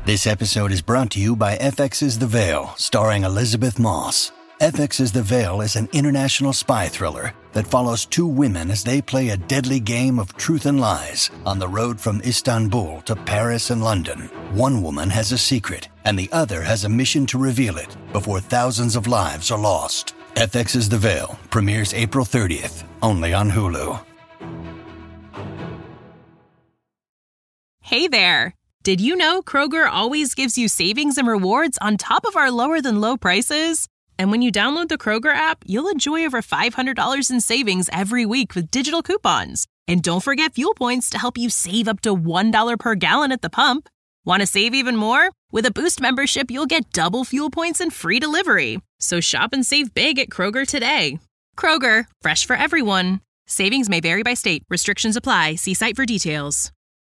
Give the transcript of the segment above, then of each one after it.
This episode is brought to you by FX's The Veil, starring Elizabeth Moss. FX's The Veil is an international spy thriller that follows two women as they play a deadly game of truth and lies on the road from Istanbul to Paris and London. One woman has a secret, and the other has a mission to reveal it before thousands of lives are lost. FX's The Veil premieres April 30th, only on Hulu. Hey there! Did you know Kroger always gives you savings and rewards on top of our lower-than-low prices? And when you download the Kroger app, you'll enjoy over $500 in savings every week with digital coupons. And don't forget fuel points to help you save up to $1 per gallon at the pump. Want to save even more? With a Boost membership, you'll get double fuel points and free delivery. So shop and save big at Kroger today. Kroger, fresh for everyone. Savings may vary by state. Restrictions apply. See site for details.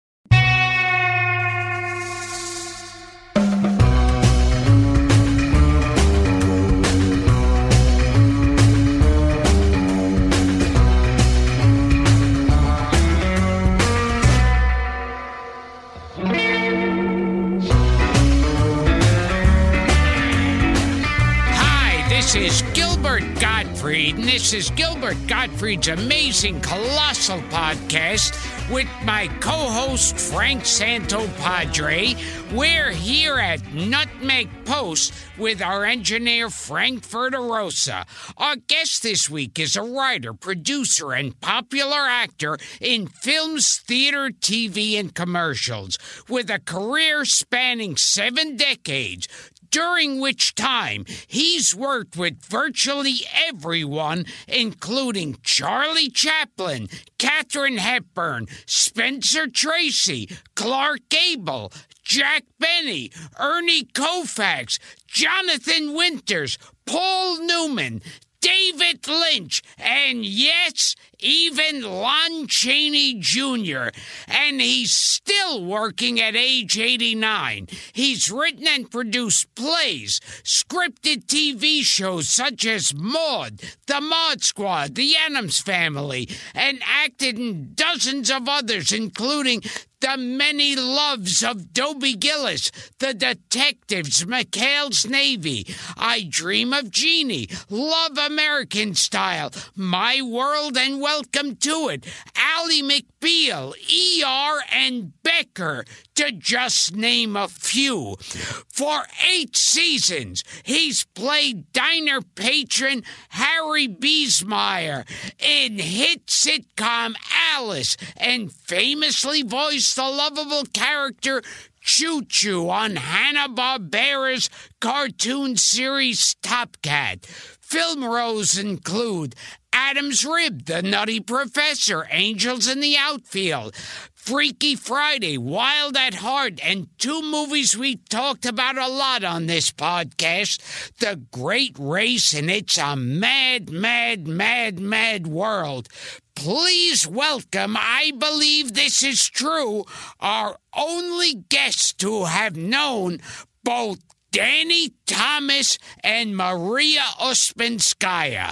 This is Gilbert Gottfried, and this is Gilbert Gottfried's amazing, colossal podcast with my co-host Frank Santopadre. We're here at Nutmeg Post with our engineer Frank Verderosa. Our guest this week is a writer, producer, and popular actor in films, theater, TV, and commercials, with a career spanning 7 decades, during which time he's worked with virtually everyone, including Charlie Chaplin, Katharine Hepburn, Spencer Tracy, Clark Gable, Jack Benny, Ernie Koufax, Jonathan Winters, Paul Newman, David Lynch, and yes, even Lon Chaney Jr., and he's still working at age 89. He's written and produced plays, scripted TV shows such as Maude, The Mod Squad, The Addams Family, and acted in dozens of others, including The Many Loves of Dobie Gillis, The Detectives, McHale's Navy, I Dream of Jeannie, Love American Style, My World and Welcome to It, Ally McBeal, ER, and Becker, to just name a few. For 8 seasons, he's played diner patron Harry Biesmeyer in hit sitcom Alice, and famously voiced the lovable character Choo Choo on Hanna-Barbera's cartoon series Top Cat. Film roles include Adam's Rib, The Nutty Professor, Angels in the Outfield, Freaky Friday, Wild at Heart, and 2 movies we talked about a lot on this podcast, The Great Race and It's a Mad, Mad, Mad, Mad World. Please welcome, I believe this is true, our only guest to have known both Danny Thomas and Maria Ospinskaya,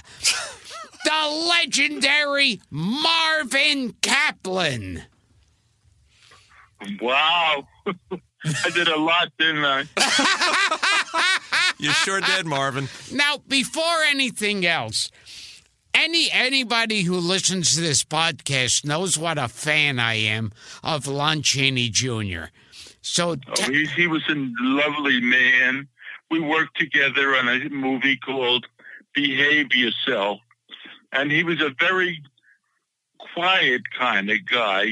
the legendary Marvin Kaplan. Wow. I did a lot, didn't I? You sure did, Marvin. Now, before anything else, anybody who listens to this podcast knows what a fan I am of Lon Chaney Jr. So he was a lovely man. We worked together on a movie called Behave Yourself, and he was a very quiet kind of guy.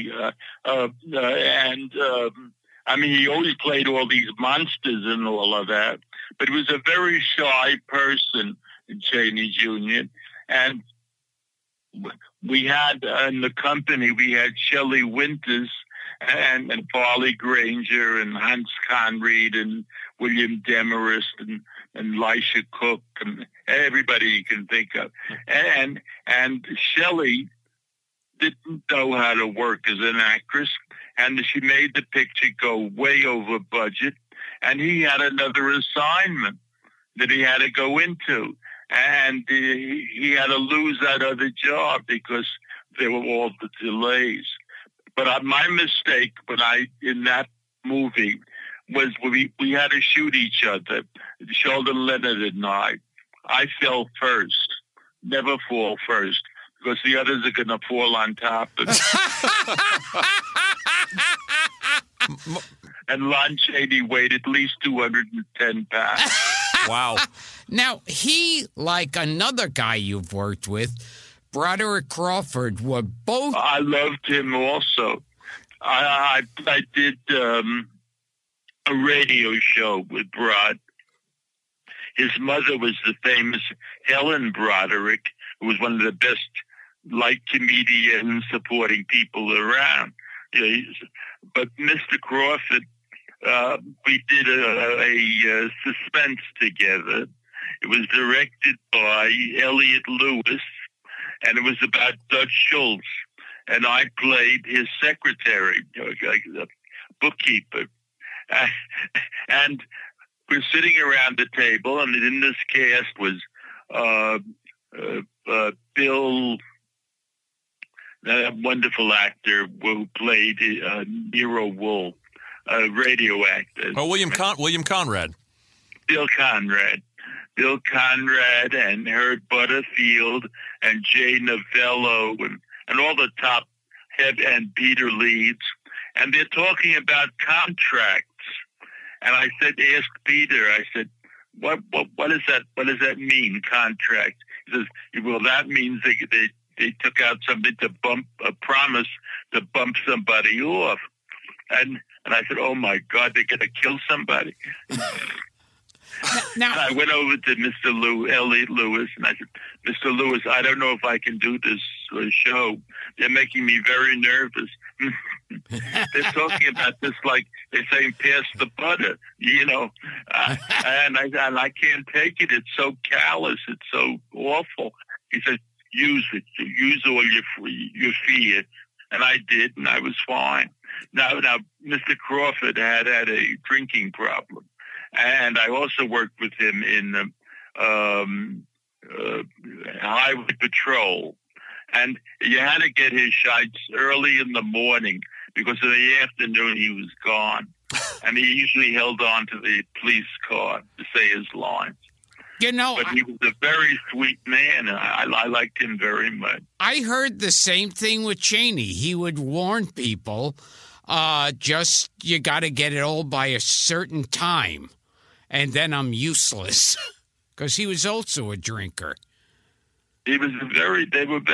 I mean, he always played all these monsters and all of that, but he was a very shy person, Chaney Jr., and we had in the company, we had Shelley Winters and Farley Granger and Hans Conried and William Demarest and Elisha Cook and everybody you can think of. And Shelley didn't know how to work as an actress, and she made the picture go way over budget, and he had another assignment that he had to go into. And he had to lose that other job because there were all the delays. But my mistake in that movie was we had to shoot each other, Sheldon Leonard and I. I fell first. Never fall first, because the others are going to fall on top of me. And Lon Chaney weighed at least 210 pounds. Wow. Now, he, like another guy you've worked with, Broderick Crawford, were both... I loved him also. I did a radio show with Brod. His mother was the famous Helen Broderick, who was one of the best light comedians supporting people around. But Mr. Crawford, we did a suspense together. It was directed by Elliot Lewis, and it was about Dutch Schultz. And I played his secretary, like the bookkeeper. And we're sitting around the table, and in this cast was Bill, that wonderful actor who played Nero Wolfe, a radio actor. Oh, William Conrad. Bill Conrad and Herb Butterfield and Jay Novello and all the top head and Peter Leeds. And they're talking about contracts. And I asked Peter, I said, what is that? What does that mean, contract? He says, well, that means they took out something to bump a promise to bump somebody off. And I said, oh my God, they're going to kill somebody. Now, and I went over to Mr. Elliot Lewis, and I said, Mr. Lewis, I don't know if I can do this show. They're making me very nervous. They're talking about this like they're saying pass the butter, and I can't take it. It's so callous. It's so awful. He said, use it. Use all your fear. And I did, and I was fine. Now, Mr. Crawford had a drinking problem. And I also worked with him in Highway Patrol. And you had to get his shots early in the morning because in the afternoon he was gone. And he usually held on to the police car to say his lines. But he was a very sweet man, and I liked him very much. I heard the same thing with Chaney. He would warn people, you got to get it all by a certain time, and then I'm useless, because he was also a drinker. They were very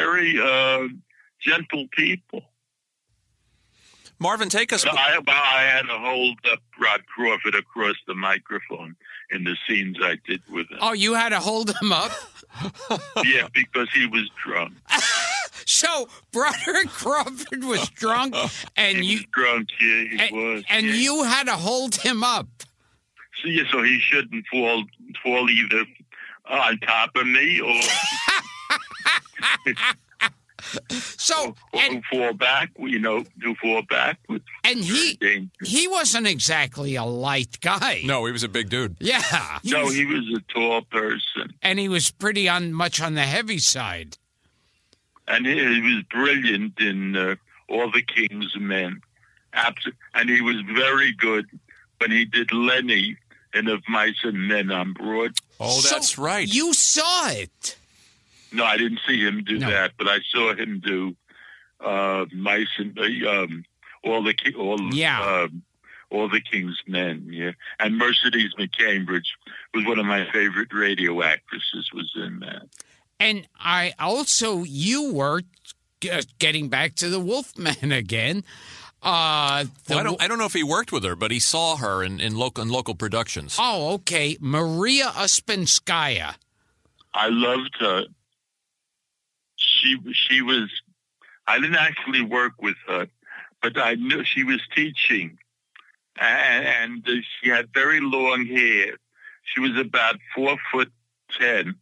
gentle people. Marvin, take us. I had to hold up Rod Crawford across the microphone in the scenes I did with him. Oh, you had to hold him up? Yeah, because he was drunk. So Broderick Crawford was drunk, and he was drunk. Yeah, he was. And you had to hold him up. So he shouldn't fall either on top of me or. Or fall back, to fall backwards. And he wasn't exactly a light guy. No, he was a big dude. Yeah. He was a tall person. And he was pretty much on the heavy side. And he was brilliant in All the King's Men. And he was very good when he did Lenny in Of Mice and Men on Broadway. Oh, that's right. You saw it. No, I didn't see him do that, but I saw him do Mice and all the King's Men. Yeah, and Mercedes McCambridge was one of my favorite radio actresses. Was in that. And you worked getting back to the Wolfman again. I don't know if he worked with her, but he saw her in local productions. Oh, okay, Maria Uspenskaya. I loved her. She was, I didn't actually work with her, but I knew she was teaching, and she had very long hair. She was about 4'10",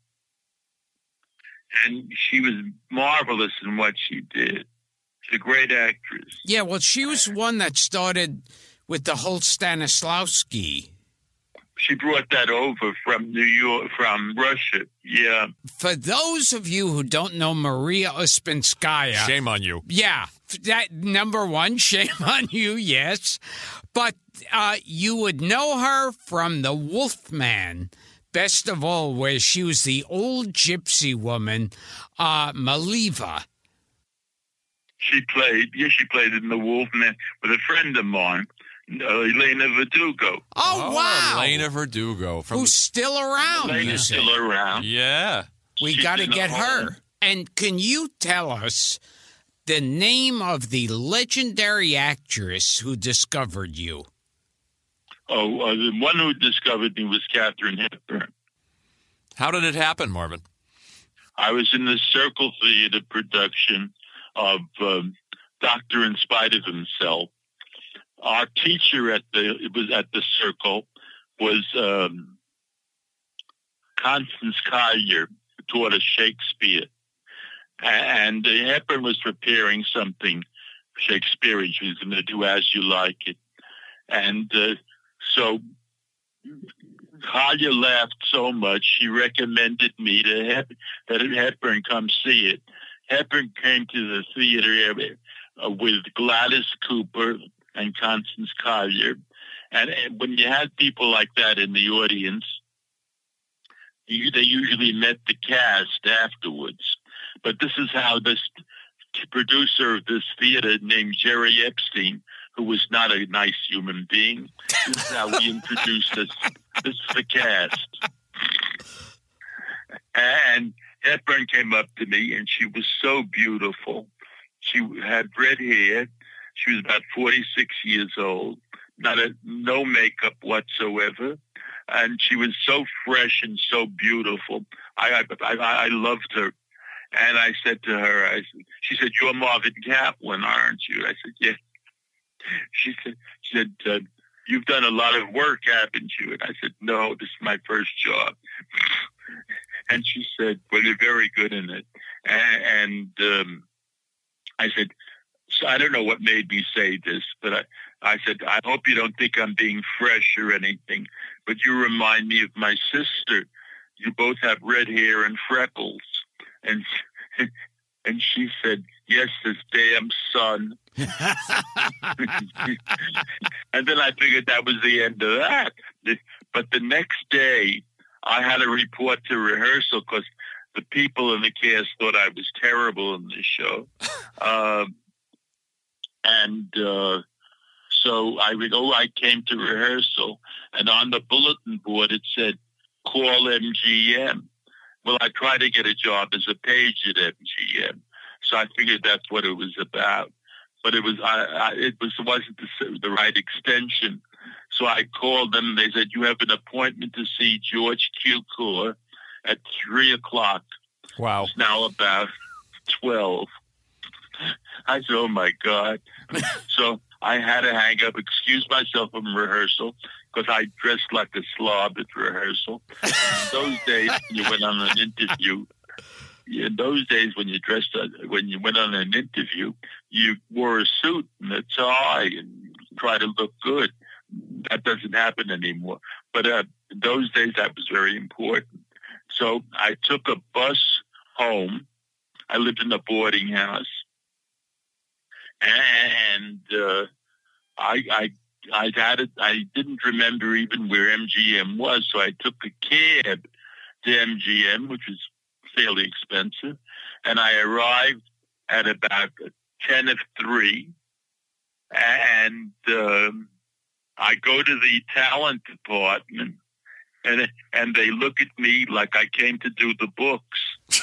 and she was marvelous in what she did. She's a great actress. Yeah, well, she was one that started with the whole Stanislavski. She brought that over from New York, from Russia. Yeah. For those of you who don't know Maria Ospinskaya, shame on you. Yeah, that number one, shame on you. Yes, but you would know her from The Wolfman. Best of all, where she was the old gypsy woman, Maliva. She played in The Wolfman with a friend of mine, Elena Verdugo. Oh, wow. Elena Verdugo. Who's still around. Elena's still around. Yeah. We got to get her. And can you tell us the name of the legendary actress who discovered you? Oh, the one who discovered me was Katharine Hepburn. How did it happen, Marvin? I was in the Circle Theater production of Doctor in Spite of Himself. Our teacher at the Circle was Constance Collier, who taught us Shakespeare. And Hepburn was preparing something Shakespearean. She was going to do As You Like It. And so Collier laughed so much, she recommended me to that Hepburn come see it. Hepburn came to the theater with Gladys Cooper and Constance Collier. And when you had people like that in the audience, they usually met the cast afterwards. But this is how this producer of this theater named Jerry Epstein, who was not a nice human being, this is how he introduced us. This is the cast. And Hepburn came up to me, and she was so beautiful. She had red hair. She was about 46 years old, no makeup whatsoever. And she was so fresh and so beautiful. I loved her. And I said to her, she said, "You're Marvin Kaplan, aren't you?" I said, "Yeah." She said, "You've done a lot of work, haven't you?" And I said, "No, this is my first job." And she said, "Well, you're very good in it." And I said, so I don't know what made me say this, but I said, "I hope you don't think I'm being fresh or anything, but you remind me of my sister. You both have red hair and freckles." And she said, "Yes, this damn son." And then I figured that was the end of that. But the next day, I had a report to rehearsal because the people in the cast thought I was terrible in the show. So I came to rehearsal, and on the bulletin board it said, "Call MGM." Well, I tried to get a job as a page at MGM, so I figured that's what it was about. But it wasn't the right extension. So I called them, and they said, "You have an appointment to see George Cukor at 3:00. Wow. It's now about 12. I said, "Oh, my God." So I had to hang up, excuse myself from rehearsal, because I dressed like a slob at rehearsal. In those days, when you went on an interview, when you went on an interview, you wore a suit and a tie and try to look good. That doesn't happen anymore. But in those days, that was very important. So I took a bus home. I lived in a boarding house. And I didn't remember even where MGM was, so I took a cab to MGM, which was fairly expensive, and I arrived at about 3:10, and I go to the talent department, and they look at me like I came to do the books.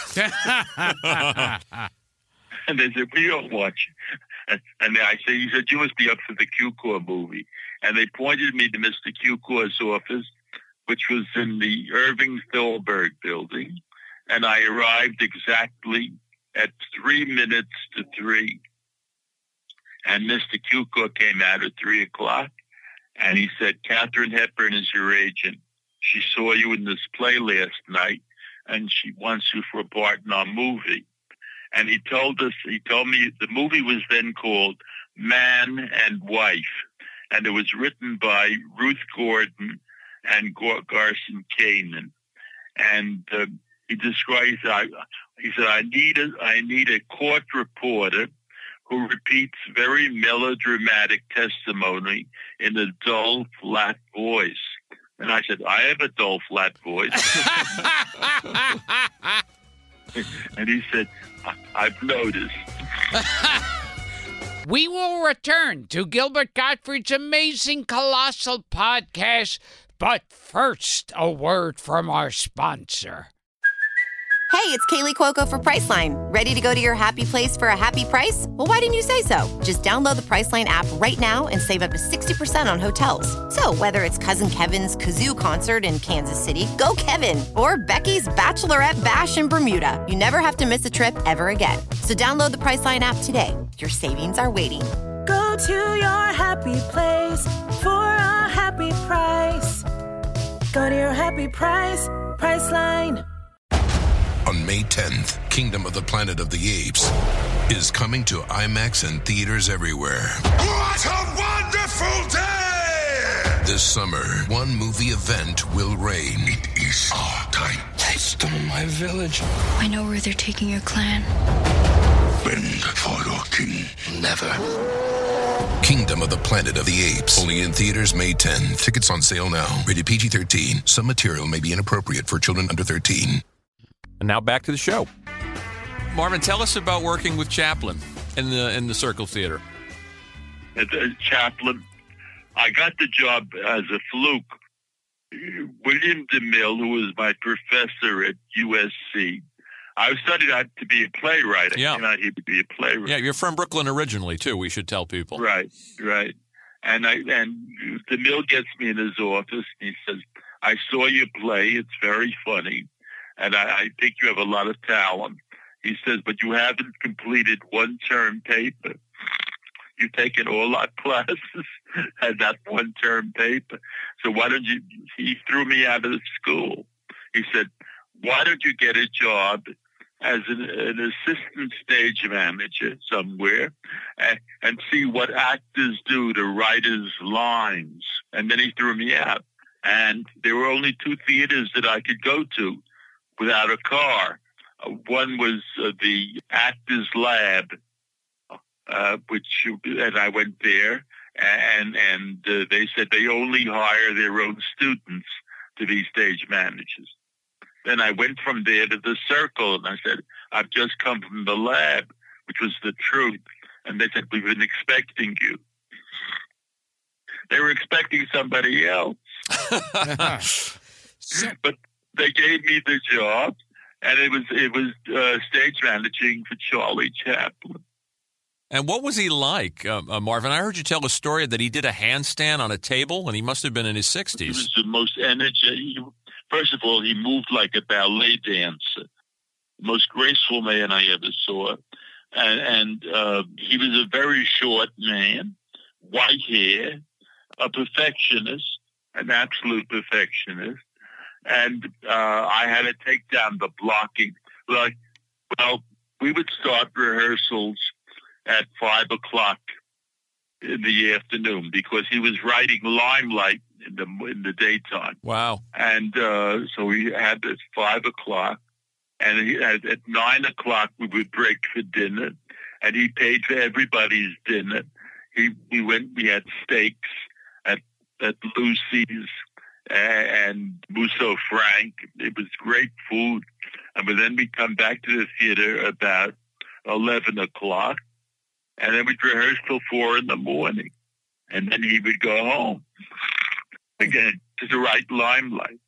And they said, "We don't watch." And he said, "You must be up for the Cukor movie." And they pointed me to Mr. Cukor's office, which was in the Irving Thalberg building. And I arrived exactly at 3:03. And Mr. Cukor came out at 3:00. And he said, "Katharine Hepburn is your agent. She saw you in this play last night, and she wants you for a part in our movie." And he told me the movie was then called Man and Wife. And it was written by Ruth Gordon and Garson Kanin. And he describes, he said, I need a court reporter who repeats very melodramatic testimony in a dull, flat voice. And I said, I have a dull, flat voice. And he said, I've noticed. We will return to Gilbert Gottfried's amazing Colossal podcast, but first, a word from our sponsor. Hey, it's Kaylee Cuoco for Priceline. Ready to go to your happy place for a happy price? Well, why didn't you say so? Just download the Priceline app right now and save up to 60% on hotels. So whether it's Cousin Kevin's Kazoo Concert in Kansas City, go Kevin, or Becky's Bachelorette Bash in Bermuda, you never have to miss a trip ever again. So download the Priceline app today. Your savings are waiting. Go to your happy place for a happy price. Go to your happy price, Priceline. On May 10th, Kingdom of the Planet of the Apes is coming to IMAX and theaters everywhere. What a wonderful day! This summer, one movie event will reign. It is our time. They stole my village. I know where they're taking your clan. Bend for your king. Never. Kingdom of the Planet of the Apes. Only in theaters May 10th. Tickets on sale now. Rated PG-13. Some material may be inappropriate for children under 13. And now back to the show. Marvin, tell us about working with Chaplin in the Circle Theater. As Chaplin, I got the job as a fluke. William DeMille, who was my professor at USC, I studied out to be a playwright. I came out here to be a playwright. Yeah, you're from Brooklyn originally, too, we should tell people. Right. And DeMille gets me in his office, and he says, I saw you play. It's very funny. And I think you have a lot of talent. He says, but you haven't completed one term paper. You've taken all our classes and not one term paper. So why don't you, he threw me out of the school. He said, why don't you get a job as an assistant stage manager somewhere and see what actors do to writers' lines? And then he threw me out. And there were only two theaters that I could go to without a car. One was the Actors Lab, and I went there, and they said they only hire their own students to be stage managers. Then I went from there to the Circle, and I said, I've just come from the Lab, which was the truth. And they said, we've been expecting you. They were expecting somebody else. But they gave me the job, and it was stage managing for Charlie Chaplin. And what was he like, Marvin? I heard you tell a story that he did a handstand on a table, and he must have been in his 60s. He was the most energetic. First of all, he moved like a ballet dancer, the most graceful man I ever saw. And he was a very short man, white hair, a perfectionist, an absolute perfectionist. And I had to take down the blocking. Well, we would start rehearsals at 5 o'clock in the afternoon because he was writing Limelight in the daytime. Wow. And so we had this 5 o'clock, and at 9 o'clock we would break for dinner, and he paid for everybody's dinner. We had steaks at Lucy's and Musso Frank. It was great food. And then we'd come back to the theater about 11 o'clock, and then we'd rehearse till 4 in the morning. And then he would go home again to write Limelight.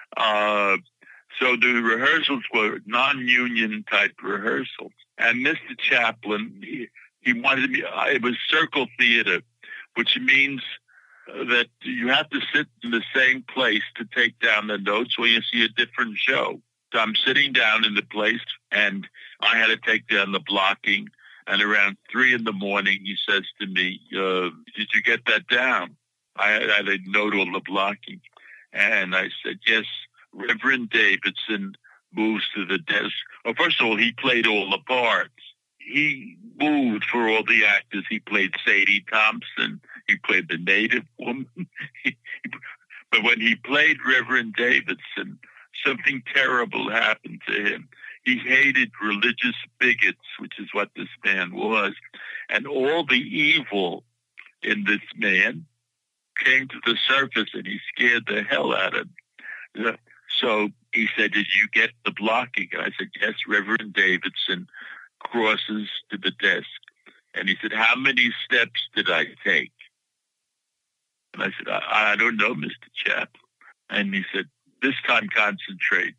So the rehearsals were non-union type rehearsals. And Mr. Chaplin, he wanted me, it was Circle Theater, which means that you have to sit in the same place to take down the notes when you see a different show. So I'm sitting down in the place, and I had to take down the blocking. And around 3 in the morning, he says to me, did you get that down? I had to note all the blocking. And I said, yes, Reverend Davidson moves to the desk. Well, first of all, he played all the parts. He moved for all the actors. He played Sadie Thompson. He played the native woman. But when he played Reverend Davidson, something terrible happened to him. He hated religious bigots, which is what this man was. And all the evil in this man came to the surface, and he scared the hell out of him. So he said, did you get the blocking? And I said, yes, Reverend Davidson crosses to the desk. And he said, how many steps did I take? And I said, I don't know, Mr. Chaplin. And he said, this time concentrate.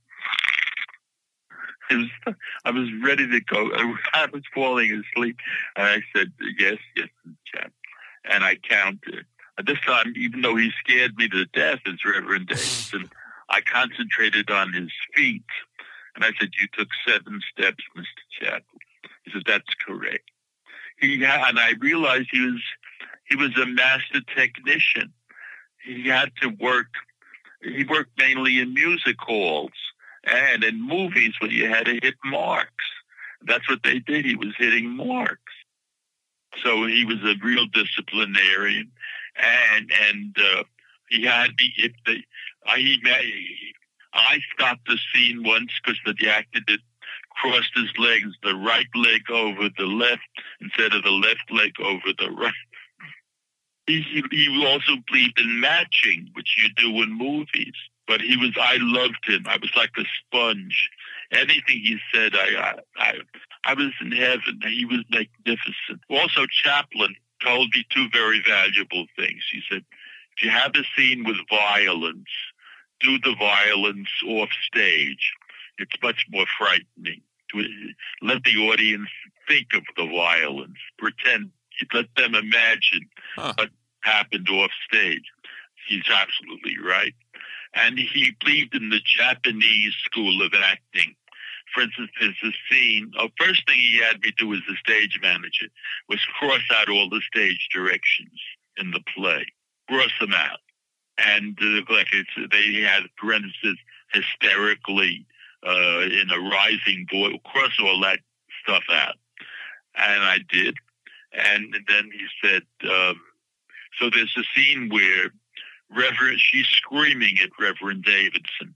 I was ready to go. I was falling asleep. And I said, yes, Mr. Chaplin. And I counted. This time, even though he scared me to death as Reverend Davidson, I concentrated on his feet. And I said, you took 7 steps, Mr. Chaplin. He said, that's correct. And I realized he was a master technician. He had to work. He worked mainly in music halls and in movies where you had to hit marks. That's what they did. He was hitting marks. So he was a real disciplinarian, and he had me. I stopped the scene once because the actor did crossed his legs, the right leg over the left instead of the left leg over the right. He also believed in matching, which you do in movies. But I loved him. I was like a sponge. Anything he said, I was in heaven. He was magnificent. Also, Chaplin told me 2 very valuable things. He said, if you have a scene with violence, do the violence off stage. It's much more frightening. Let the audience think of the violence. Pretend. Let them imagine what happened off stage. He's absolutely right. And he believed in the Japanese school of acting. For instance, there's a scene. First thing he had me do as the stage manager was cross out all the stage directions in the play. Cross them out. And they had parentheses, hysterically, in a rising voice. Cross all that stuff out. And I did. And then he said, so there's a scene where she's screaming at Reverend Davidson,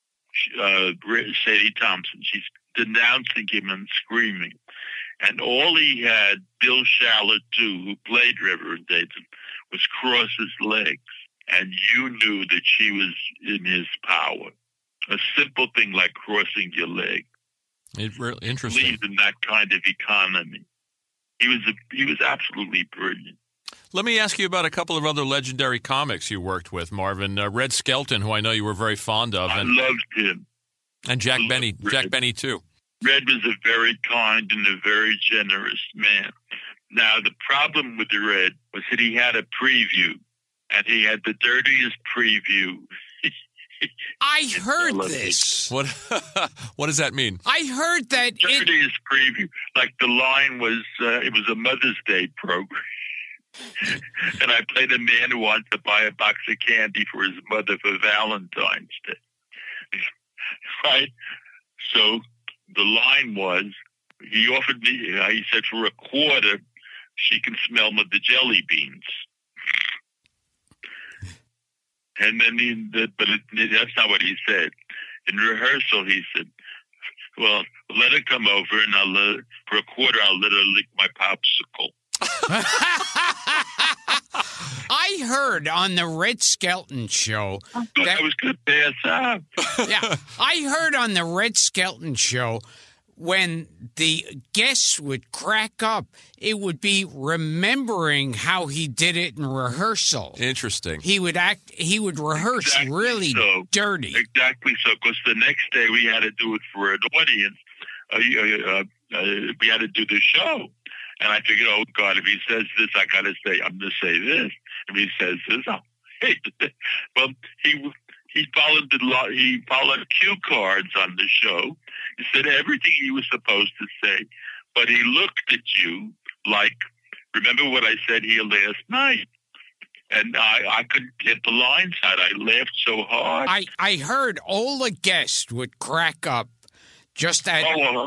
Sadie Thompson. She's denouncing him and screaming. And all he had Bill Shallot do, who played Reverend Davidson, was cross his legs. And you knew that she was in his power. A simple thing like crossing your leg. Interesting. Believed in that kind of economy. He was absolutely brilliant. Let me ask you about a couple of other legendary comics you worked with, Marvin. Red Skelton, who I know you were very fond of. I loved him. And Jack Benny. Jack Benny, too. Red was a very kind and a very generous man. Now, the problem with Red was that he had a preview, and he had the dirtiest preview. I heard this. What does that mean? I heard that. Dirtiest preview. Like the line was, it was a Mother's Day program. And I played a man who wanted to buy a box of candy for his mother for Valentine's Day. Right? So the line was, he offered me, he said, for a quarter, she can smell the jelly beans. And then that's not what he said. In rehearsal, he said, well, let her come over and for a quarter, I'll let her lick my popsicle. I heard on the Red Skelton show that I was going to pass out. Yeah, I heard on the Red Skelton show when the guests would crack up, it would be remembering how he did it in rehearsal. Interesting. He would rehearse exactly really so. Dirty. Exactly so, because the next day we had to do it for an audience. We had to do the show. And I figured, oh, God, if he says this, I got to say, I'm going to say this. If he says this, I'll hate it. Well, he followed cue cards on the show. He said everything he was supposed to say, but he looked at you like, remember what I said here last night? And I couldn't get the lines out. I laughed so hard. I heard all the guests would crack up just at...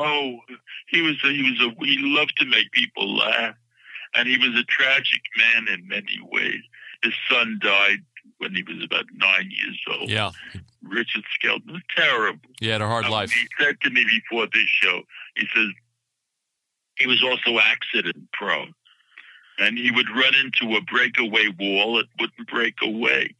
He loved to make people laugh. And he was a tragic man in many ways. His son died when he was about 9 years old. Yeah. Richard Skelton was terrible. He had a hard life. He said to me before this show, he says, he was also accident prone. And he would run into a breakaway wall. It wouldn't break away.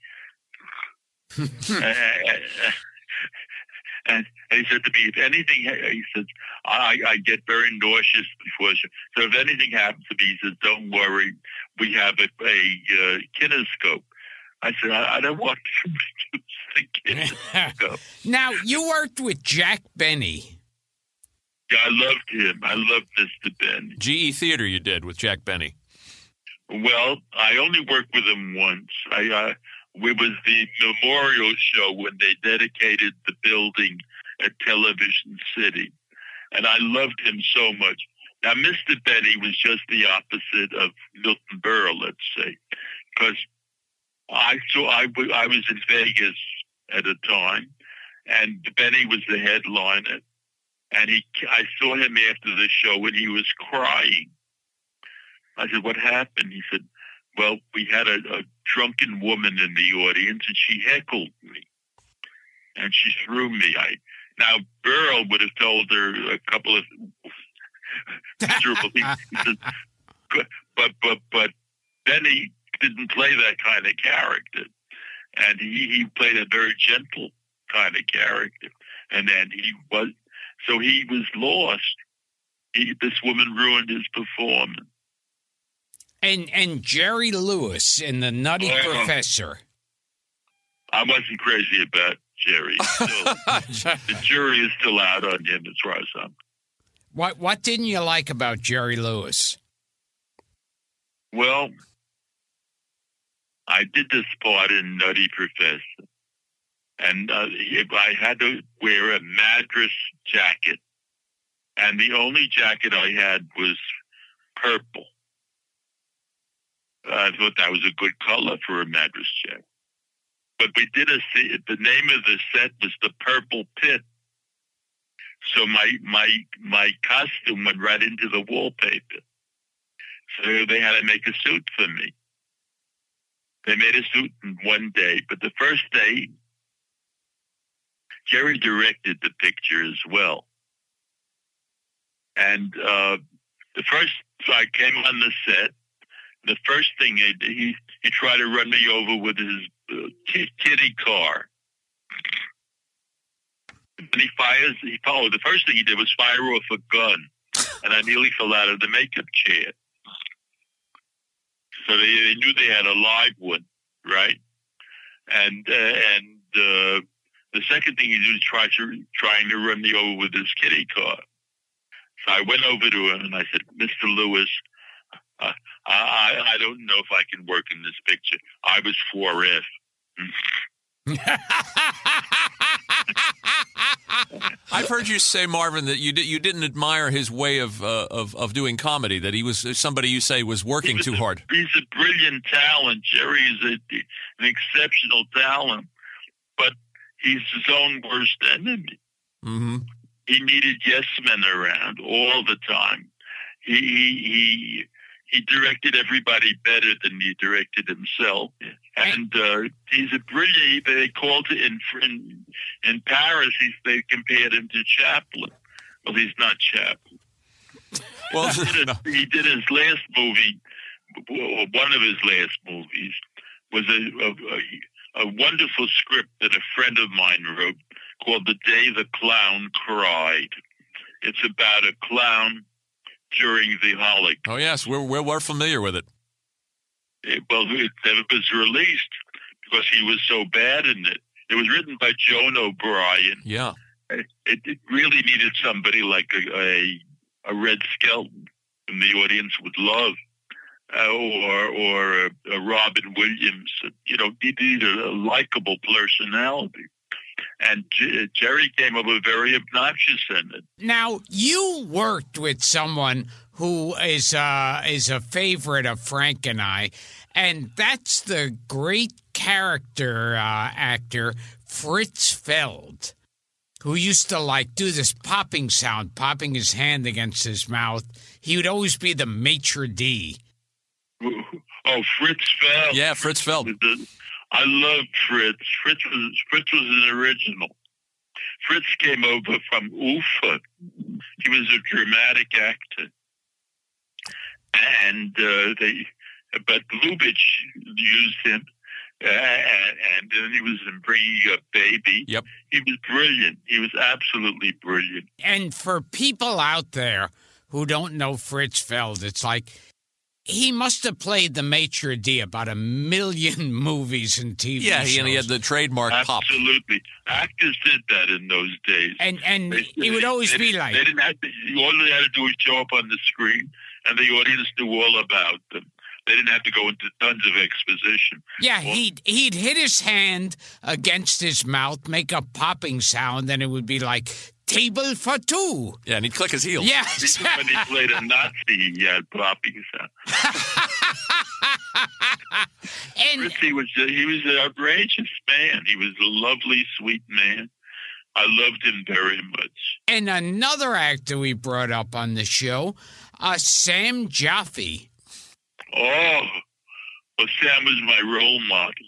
And he said to me, if anything, he says, I get very nauseous before. So if anything happens to me, he says, don't worry. We have a kinescope. I said, I don't want to use the kinescope. Now, you worked with Jack Benny. Yeah, I loved him. I loved Mr. Benny. GE Theater you did with Jack Benny. Well, I only worked with him once. It was the memorial show when they dedicated the building at Television City. And I loved him so much. Now, Mr. Benny was just the opposite of Milton Berle, let's say. Because I was in Vegas at a time, and Benny was the headliner. And I saw him after the show, and he was crying. I said, what happened? He said, well, we had a drunken woman in the audience, and she heckled me. And she threw me. Now, Burl would have told her a couple of miserable things. He said, but Benny didn't play that kind of character. And he played a very gentle kind of character. And then he was lost. This woman ruined his performance. And Jerry Lewis in The Nutty Professor. I wasn't crazy about Jerry. The jury is still out on him as far as I'm. What didn't you like about Jerry Lewis? Well, I did this part in Nutty Professor, and I had to wear a Madras jacket, and the only jacket I had was purple. I thought that was a good color for a Madras jacket. But we did the name of the set was The Purple Pit. So my costume went right into the wallpaper. So they had to make a suit for me. They made a suit in one day, but the first day, Jerry directed the picture as well. And I came on the set. The first thing he tried to run me over with his kiddie car. And the first thing he did was fire off a gun, and I nearly fell out of the makeup chair. So they knew they had a live one, right? And the second thing he did was trying to run me over with his kiddie car. So I went over to him and I said, Mr. Lewis, I don't know if I can work in this picture. I was 4F. I've heard you say, Marvin, that you didn't admire his way of doing comedy, that he was somebody you say was working too hard. He's a brilliant talent. Jerry is an exceptional talent, but he's his own worst enemy. Mm-hmm. He needed yes men around all the time. He directed everybody better than he directed himself. And he's a brilliant. They called it in Paris. They compared him to Chaplin. Well, he's not Chaplin. Well, he did his last movie. One of his last movies was a wonderful script that a friend of mine wrote called "The Day the Clown Cried." It's about a clown during the Holocaust. Oh yes, we're familiar with it. Well, it never was released because he was so bad in it. It was written by Joan O'Brien. Yeah. It really needed somebody like a Red Skelton whom the audience would love, or a Robin Williams. You know, he needed a likable personality. And Jerry came up with very obnoxious in it. Now, you worked with someone who is a favorite of Frank and I, and that's the great character actor Fritz Feld, who used to do this popping sound, popping his hand against his mouth. He would always be the maitre d'. Oh, Fritz Feld. Yeah, Fritz Feld. I loved Fritz. Fritz was an original. Fritz came over from Ufa. He was a dramatic actor. And but Lubitsch used him. And then he was in Bringing Up Baby. Yep. He was brilliant. He was absolutely brilliant. And for people out there who don't know Fritz Feld, it's like he must have played the maitre d' about 1 million movies and TV shows. Yeah, he had the trademark pop. Absolutely. Actors did that in those days. And he would always be like... They didn't have to, all they had to do was show up on the screen, and the audience knew all about them. They didn't have to go into tons of exposition. Yeah, he'd hit his hand against his mouth, make a popping sound, and it would be like, table for two. Yeah, and he'd click his heels. Yes. When he played a Nazi, he had popping sound. And he was an outrageous man. He was a lovely, sweet man. I loved him very much. And another actor we brought up on the show, Sam Jaffe. Oh, well, Sam was my role model.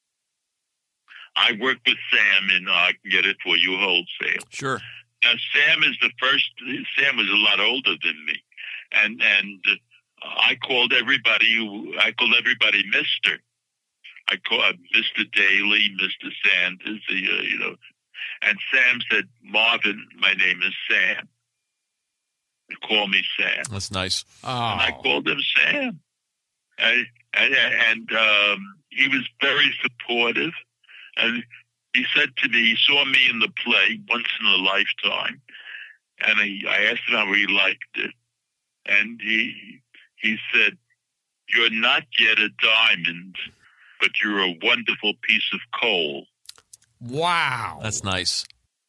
I worked with Sam in I Can Get It For You Wholesale. Sure. Now, Sam was a lot older than me. And I called everybody Mr. I called Mr. Daly, Mr. Sanders, and Sam said, Marvin, my name is Sam. Call me Sam. That's nice. Oh. And I called him Sam. And he was very supportive. And he said to me, he saw me in the play Once in a Lifetime. And I asked him how he liked it. And he said, you're not yet a diamond, but you're a wonderful piece of coal. Wow. That's nice.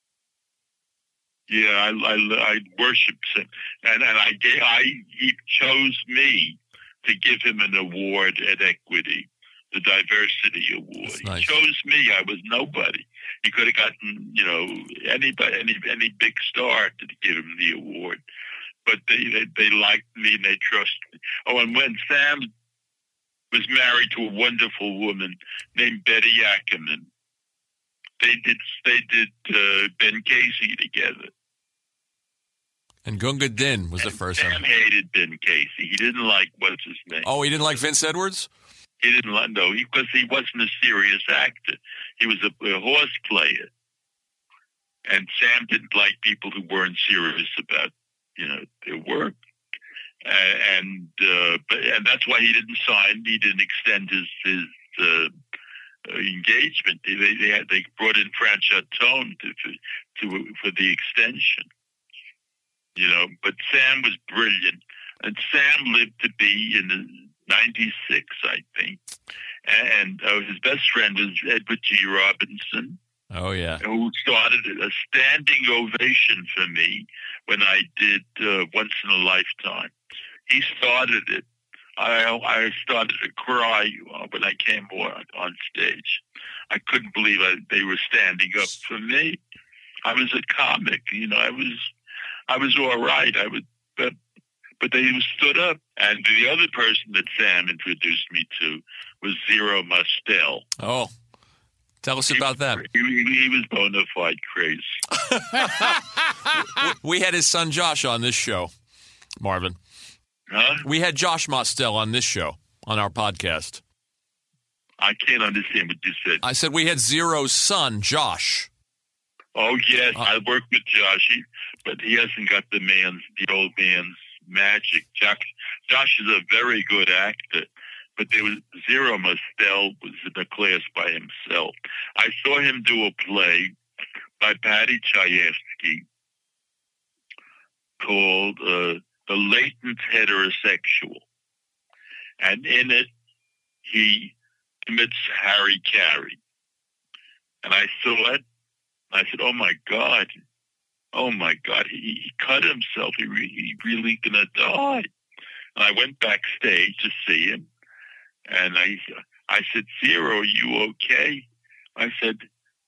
Yeah, I worship him. And he chose me to give him an award at Equity, the Diversity Award. Nice. He chose me. I was nobody. He could have gotten, anybody, any big star to give him the award. But they liked me and they trusted me. Oh, and when Sam was married to a wonderful woman named Betty Ackerman, they did Ben Casey together. And Gunga Din was the first one. Sam hated Ben Casey. He didn't like, what's his name? Oh, he didn't like Vince Edwards? He didn't like, no, because he wasn't a serious actor. He was a horse player. And Sam didn't like people who weren't serious about, their work. And that's why he didn't sign. He didn't extend his engagement. They brought in Fran Chatone for the extension. But Sam was brilliant. And Sam lived to be in 96, I think. And his best friend was Edward G. Robinson. Oh, yeah. Who started a standing ovation for me when I did Once in a Lifetime. He started it. I started to cry when I came on stage. I couldn't believe they were standing up for me. I was a comic, I was all right. But they stood up. And the other person that Sam introduced me to was Zero Mostel. Oh, tell us about that. He was bona fide crazy. We had his son Josh on this show, Marvin. Huh? We had Josh Mostel on this show, on our podcast. I can't understand what you said. I said we had Zero's son, Josh. Oh, yes. I worked with Josh, but he hasn't got the old man's magic. Josh is a very good actor, but Zero Mostel was in a class by himself. I saw him do a play by Patty Chayefsky called The Latent Heterosexual. And in it, he commits Harry Carey. And I saw it. I said, oh, my God, he cut himself. He really going to die. And I went backstage to see him. And I said, Zero, are you okay? I said,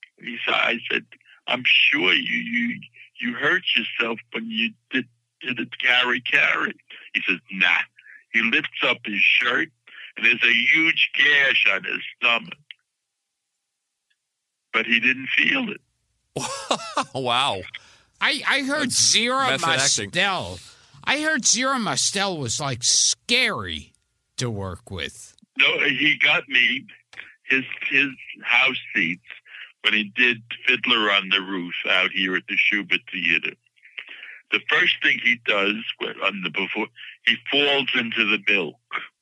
I'm sure you hurt yourself when you did it, Harry Carey. He says, nah. He lifts up his shirt, and there's a huge gash on his stomach. but he didn't feel it. Wow. I heard Zero method acting. Mostel. I heard Zero Mostel was like scary to work with. No, he got me his house seats when he did Fiddler on the Roof out here at the Schubert Theater. The first thing he does he falls into the milk.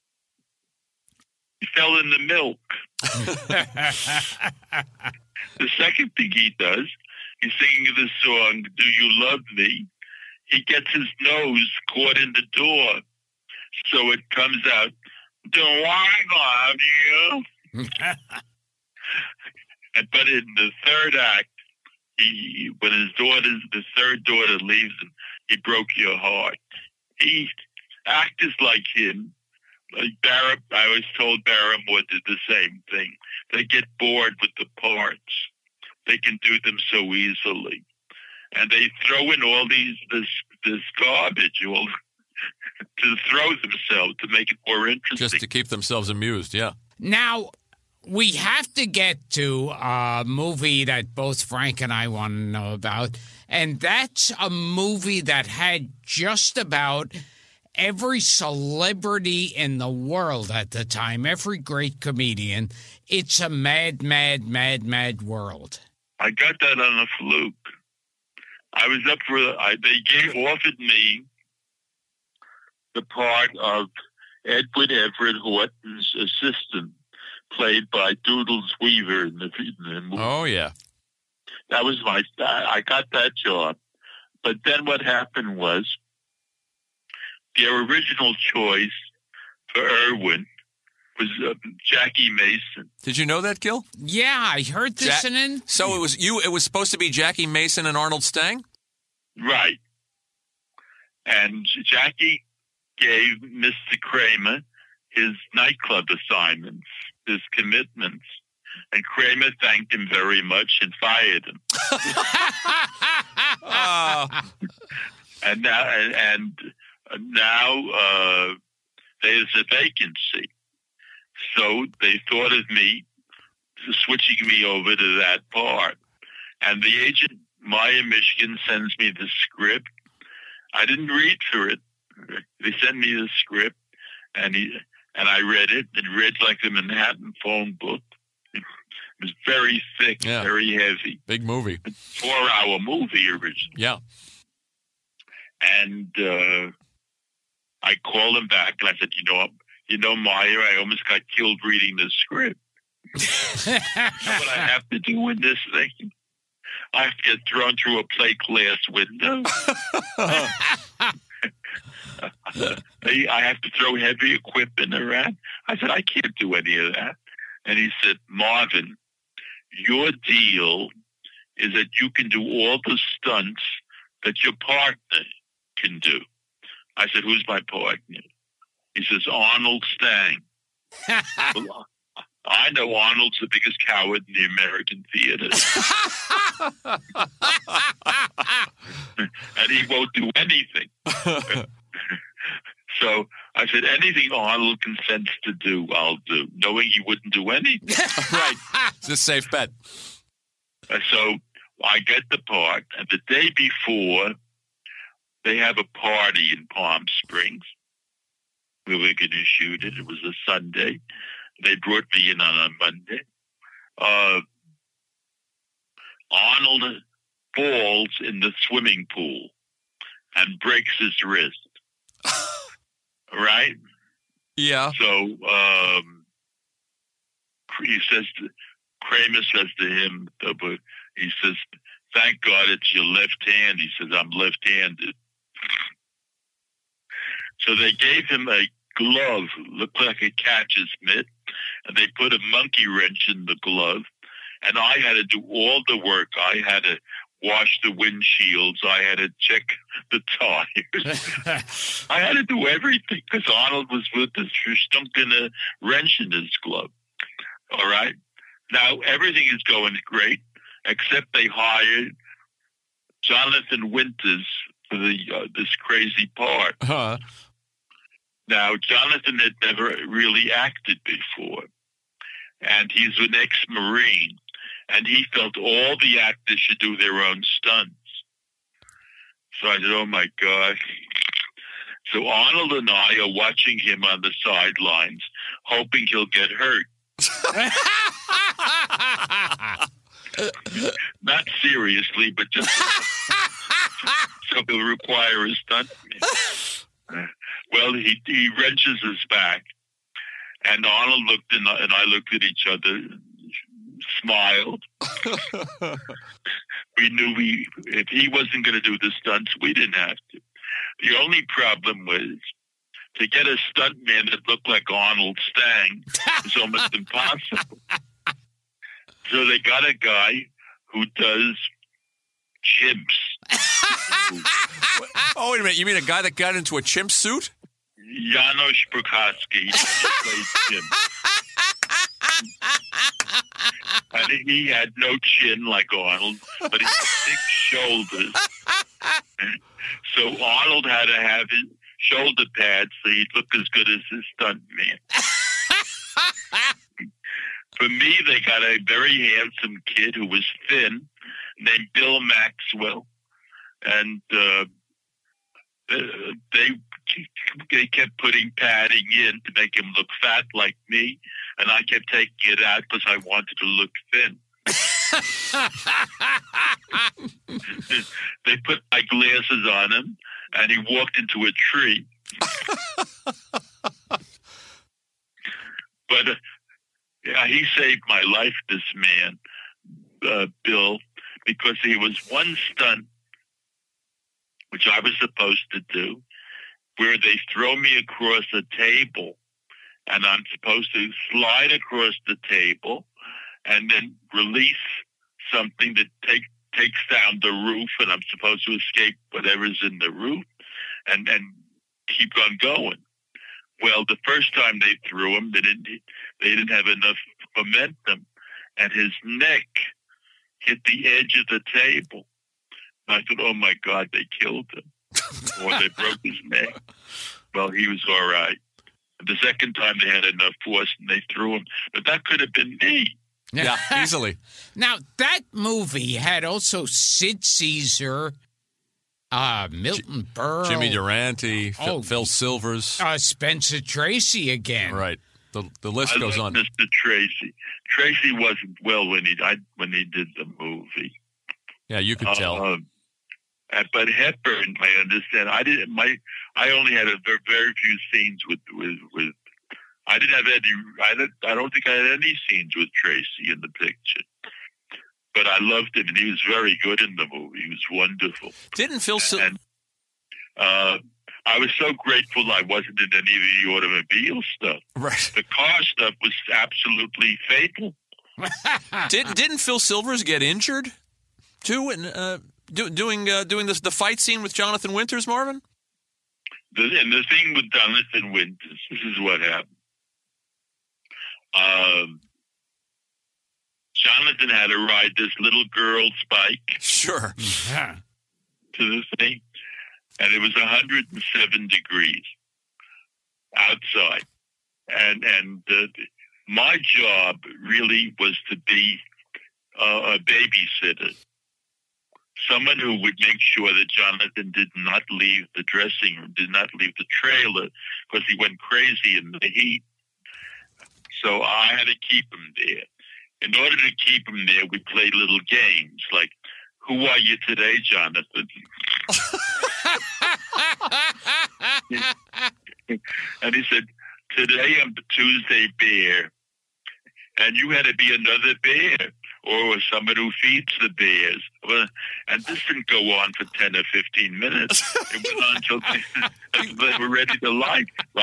He fell in the milk. The second thing he does, he's singing the song, Do You Love Me? He gets his nose caught in the door. So it comes out, Do I love you? But in the third act, when the third daughter leaves him, he broke your heart. Actors like him, like Barrymore, I was told Barrymore did the same thing. They get bored with the parts. They can do them so easily. And they throw in all this garbage to throw themselves, to make it more interesting. Just to keep themselves amused, yeah. Now, we have to get to a movie that both Frank and I want to know about, and that's a movie that had just about every celebrity in the world at the time, every great comedian. It's a mad, mad, mad, mad world. I got that on a fluke. I was up for they offered me the part of Edward Everett Horton's assistant, played by Doodles Weaver in the movie. Oh, yeah. That was I got that job. But then what happened was their original choice for Irwin was Jackie Mason. Did you know that, Gil? Yeah, I heard this. So it was supposed to be Jackie Mason and Arnold Stang? Right. And Jackie gave Mr. Kramer his nightclub assignments, his commitments, and Kramer thanked him very much and fired him. And now there's a vacancy. So they thought of me switching me over to that part. And the agent, Maya Michigan, sends me the script. I didn't read through it. They sent me the script, and I read it. It read like the Manhattan phone book. It was very thick, very heavy. Big movie. 4-hour movie originally. Yeah. And I called him back, and I said, you know, Meyer, I almost got killed reading the script. You know what I have to do in this thing? I have to get thrown through a plate glass window. I have to throw heavy equipment around. I said, I can't do any of that. And he said, Marvin, your deal is that you can do all the stunts that your partner can do. I said, who's my partner? He says, Arnold Stang. Well, I know Arnold's the biggest coward in the American theater. And he won't do anything. So I said, anything Arnold consents to do, I'll do, knowing he wouldn't do anything. Right. It's a safe bet. So I get the part, and the day before, they have a party in Palm Springs. We were going to shoot it. It was a Sunday. They brought me in on a Monday. Arnold falls in the swimming pool and breaks his wrist. Right? Yeah. So Kramer says to him, he says, thank God it's your left hand. He says, I'm left-handed. So they gave him a glove, looked like a catcher's mitt, and they put a monkey wrench in the glove. And I had to do all the work. I had to wash the windshields. I had to check the tires. I had to do everything because Arnold was with us for stunking a wrench in his glove. All right? Now, everything is going great, except they hired Jonathan Winters for this crazy part. Uh-huh. Now, Jonathan had never really acted before, and he's an ex-Marine. and he felt all the actors should do their own stunts. So I said, oh, my God. So Arnold and I are watching him on the sidelines, hoping he'll get hurt. Not seriously, but just so he'll require a stuntman. Well, he wrenches his back, and Arnold looked and I looked at each other, smiled. We knew if he wasn't going to do the stunts, we didn't have to. The only problem was to get a stuntman that looked like Arnold Stang was almost impossible. So they got a guy who does chimps. Oh, wait a minute. You mean a guy that got into a chimp suit? Janos Prokaski played chimp. And he had no chin like Arnold, but he had big shoulders. So Arnold had to have his shoulder pads so he'd look as good as his stuntman. For me, they got a very handsome kid who was thin, named Bill Maxwell, and they kept putting padding in to make him look fat like me, and I kept taking it out because I wanted to look thin. They put my glasses on him, and he walked into a tree. But he saved my life, this man, Bill, because he was one stunt, which I was supposed to do, where they throw me across a table, and I'm supposed to slide across the table and then release something that takes down the roof, and I'm supposed to escape whatever's in the roof and keep on going. Well, the first time they threw him, they didn't have enough momentum, and his neck hit the edge of the table. And I thought, oh, my God, they killed him. Or they broke his neck. Well, he was all right. The second time they had enough force and they threw him. But that could have been me. Yeah, easily. Now, that movie had also Sid Caesar, Milton Berle, Jimmy Durante, Phil Silvers, Spencer Tracy again. Right. The list goes on. Mr. Tracy. Tracy wasn't well when he did the movie. Yeah, you could tell. But Hepburn, I understand. I only had very few scenes with. I didn't have any. I don't think I had any scenes with Tracy in the picture. But I loved him, and he was very good in the movie. He was wonderful. Didn't Phil? And I was so grateful I wasn't in any of the automobile stuff. Right. The car stuff was absolutely fatal. Didn't Phil Silvers get injured too? And doing the fight scene with Jonathan Winters, Marvin? And the thing with Jonathan Winters, this is what happened. Jonathan had to ride this little girl Spike. Sure. To the thing. And it was 107 degrees outside. And my job really was to be a babysitter. Someone who would make sure that Jonathan did not leave the dressing room, did not leave the trailer, because he went crazy in the heat. So I had to keep him there. In order to keep him there, we played little games like, who are you today, Jonathan? And he said, today I'm the Tuesday bear. And you had to be another bear or someone who feeds the bears. And this didn't go on for 10 or 15 minutes. It went on until they were ready to like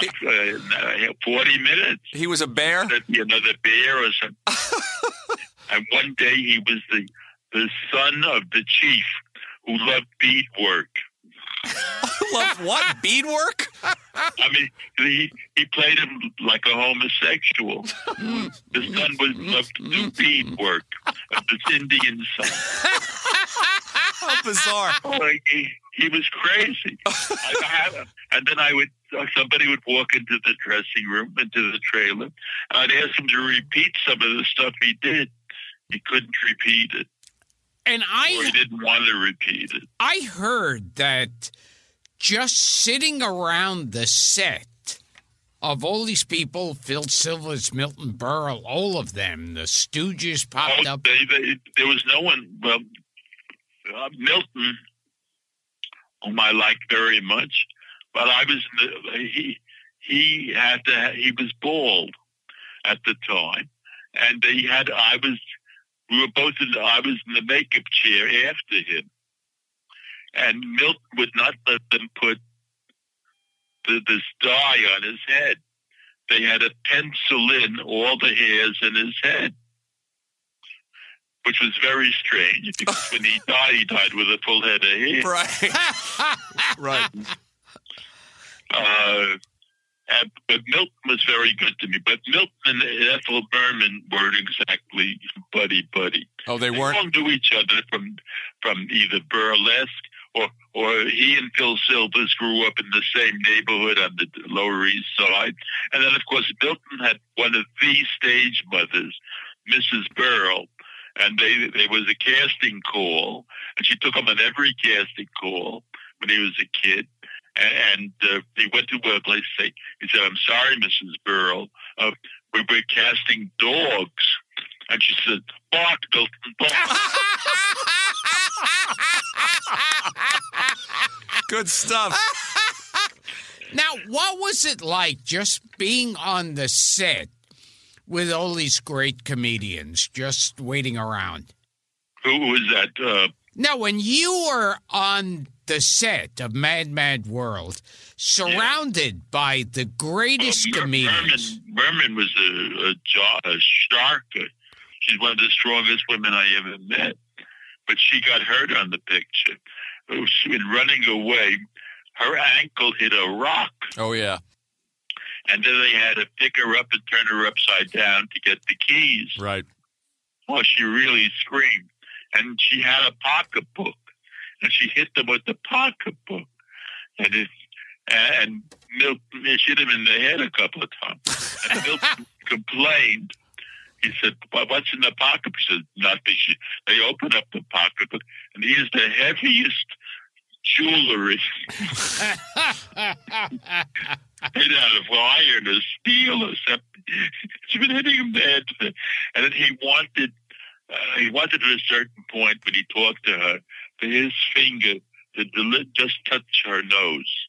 40 minutes. He was a bear? There'd be another bear or something. And one day he was the son of the chief who loved beadwork. Loved what? Beadwork? I mean, he played him like a homosexual. The son loved to do beadwork of this Indian son. How bizarre. He was crazy. And then somebody would walk into the dressing room, into the trailer, and I'd ask him to repeat some of the stuff he did. he couldn't repeat it. And or he didn't want to repeat it. I heard that just sitting around the set of all these people, Phil Silvers, Milton Berle, all of them, the Stooges popped up. There was no one. Well, Milton, whom I like very much, but he was bald at the time, and I was in the makeup chair after him, and Milton would not let them put this dye on his head. They had to pencil in all the hairs in his head, which was very strange because when he died with a full head of hair. Right. But Milton was very good to me. But Milton and Ethel Merman weren't exactly buddy-buddy. Oh, they weren't? They all knew each other from either burlesque or he and Phil Silvers grew up in the same neighborhood on the Lower East Side. And then, of course, Milton had one of the stage mothers, Mrs. Berle, and there was a casting call, and she took him on every casting call when he was a kid. And he went to her place. He said, "I'm sorry, Mrs. Berle, we're casting dogs." And she said, "Bark, Milton, bark." Good stuff. Now, what was it like just being on the set with all these great comedians just waiting around? Who was that? Now, when you were on the set of Mad Mad World, surrounded by the greatest comedians. Merman was a shark. She's one of the strongest women I ever met. But she got hurt on the picture. In running away, her ankle hit a rock. Oh, yeah. And then they had to pick her up and turn her upside down to get the keys. Right. Well, she really screamed. And she had a pocketbook. And she hit them with the pocketbook. And Milton hit him in the head a couple of times. And Milton complained. He said, "What's in the pocketbook?" He said, "Nothing." They opened up the pocketbook, and here's the heaviest jewelry made out of iron or steel or something. She's been hitting him in the head. And then he wanted at a certain point when he talked to her for his finger to just touch her nose.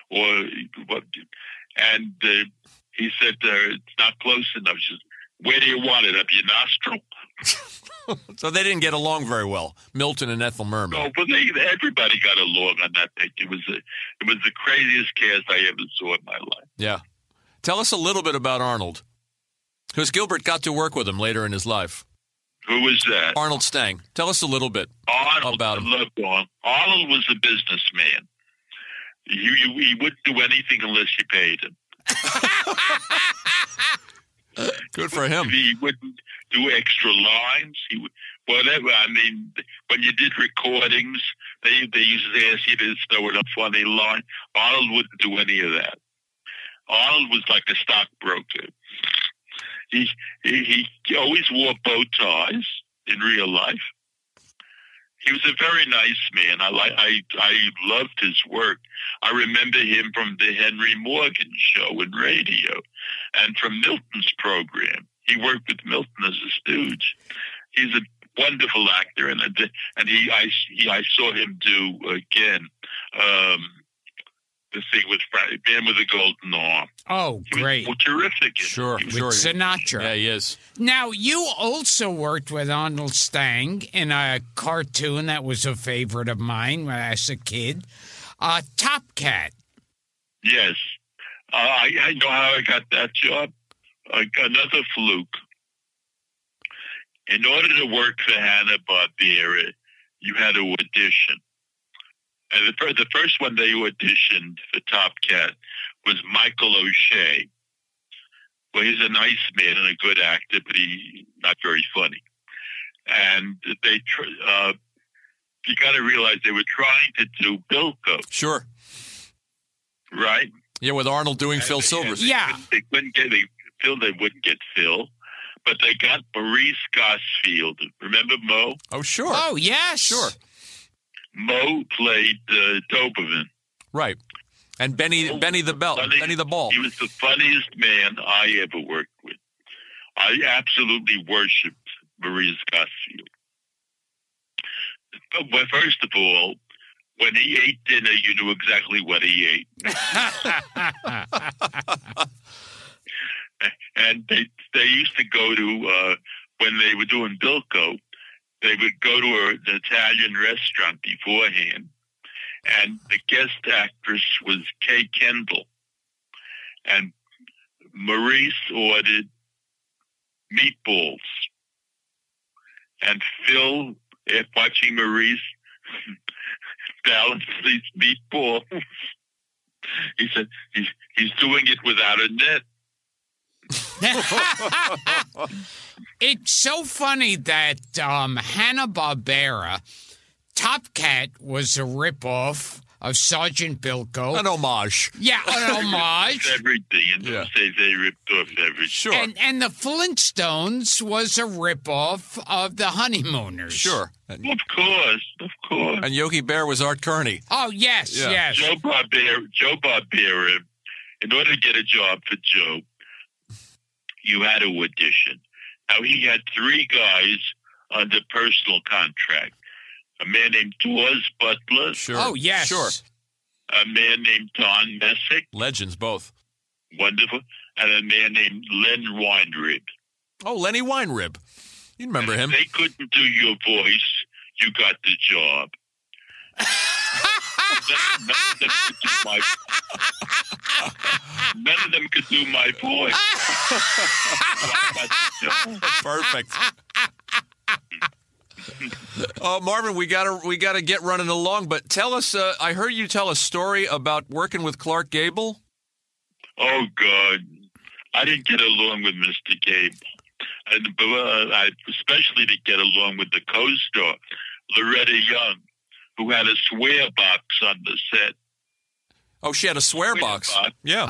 And he said to her, "It's not close enough." She said, "Where do you want it? Up your nostril?" So they didn't get along very well, Milton and Ethel Merman. No, but everybody got along on that picture. It was the craziest cast I ever saw in my life. Yeah. Tell us a little bit about Arnold, because Gilbert got to work with him later in his life. Who was that? Arnold Stang. Tell us a little bit about him. I loved Arnold. Arnold was a businessman. He wouldn't do anything unless you paid him. Good for him. He wouldn't do extra lines. He would, whatever. I mean, when you did recordings, they used to ask you to throw in a funny line. Arnold wouldn't do any of that. Arnold was like a stockbroker. He always wore bow ties in real life. He was a very nice man. I loved his work. I remember him from the Henry Morgan show in radio and from Milton's program. He worked with Milton as a stooge. He's a wonderful actor, and I saw him do again the thing with Man with the Golden Arm. Oh, great! Terrific. Sure. With Sinatra. Yeah, he is. Now, you also worked with Arnold Stang in a cartoon that was a favorite of mine as a kid, Top Cat. Yes. I know how I got that job. Another fluke. In order to work for Hanna-Barbera, you had to audition. And the first one they auditioned for Top Cat was Michael O'Shea. Well, he's a nice man and a good actor, but he's not very funny. And you got to realize they were trying to do Bilko. Sure. Right? Yeah, with Arnold doing Phil Silvers. Yeah. They wouldn't get Phil. but they got Maurice Gosfield. Remember Mo? Oh, sure. Oh, yes. Sure. Mo played Doberman. Right. And Benny the Ball. He was the funniest man I ever worked with. I absolutely worshipped Maurice Gosfield. But first of all, when he ate dinner, you knew exactly what he ate. And they used to go to, when they were doing Bilko, they would go to an Italian restaurant beforehand, and the guest actress was Kay Kendall. And Maurice ordered meatballs. And Phil, watching Maurice balance these meatballs, he said, he's doing it without a net. It's so funny that Hanna-Barbera, Top Cat was a ripoff of Sergeant Bilko. An homage. Yeah, an homage. Everything. And they ripped off everything. Sure. And the Flintstones was a ripoff of the Honeymooners. Sure. Of course. And Yogi Bear was Art Kearney. Oh, yes. Joe Barbera, in order to get a job for Joe, you had to audition. Now, he had 3 guys under personal contract. A man named Dawes Butler. Sure. Oh, yes. Sure. A man named Don Messick. Legends, both. Wonderful. And a man named Len Weinrib. Oh, Lenny Weinrib. You remember him. If they couldn't do your voice, you got the job. None of them could do my voice. Perfect. Marvin, we gotta get running along, but tell us. I heard you tell a story about working with Clark Gable. Oh God, I didn't get along with Mr. Gable, and especially to get along with the co-star Loretta Young, who had a swear box on the set. Oh, she had a swear box. Yeah.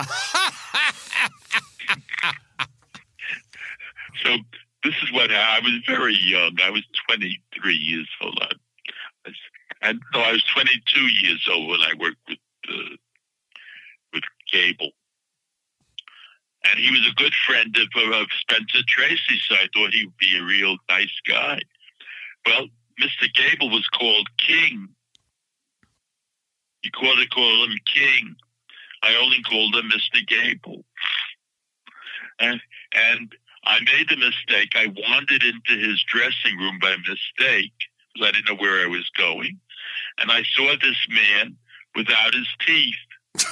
So this is what I was very young. I was 23 years old. I was 22 years old when I worked with Gable. And he was a good friend of Spencer Tracy, so I thought he would be a real nice guy. Well, Mr. Gable was called King. You called him King. I only called him Mr. Gable. And I made the mistake. I wandered into his dressing room by mistake because I didn't know where I was going. And I saw this man without his teeth.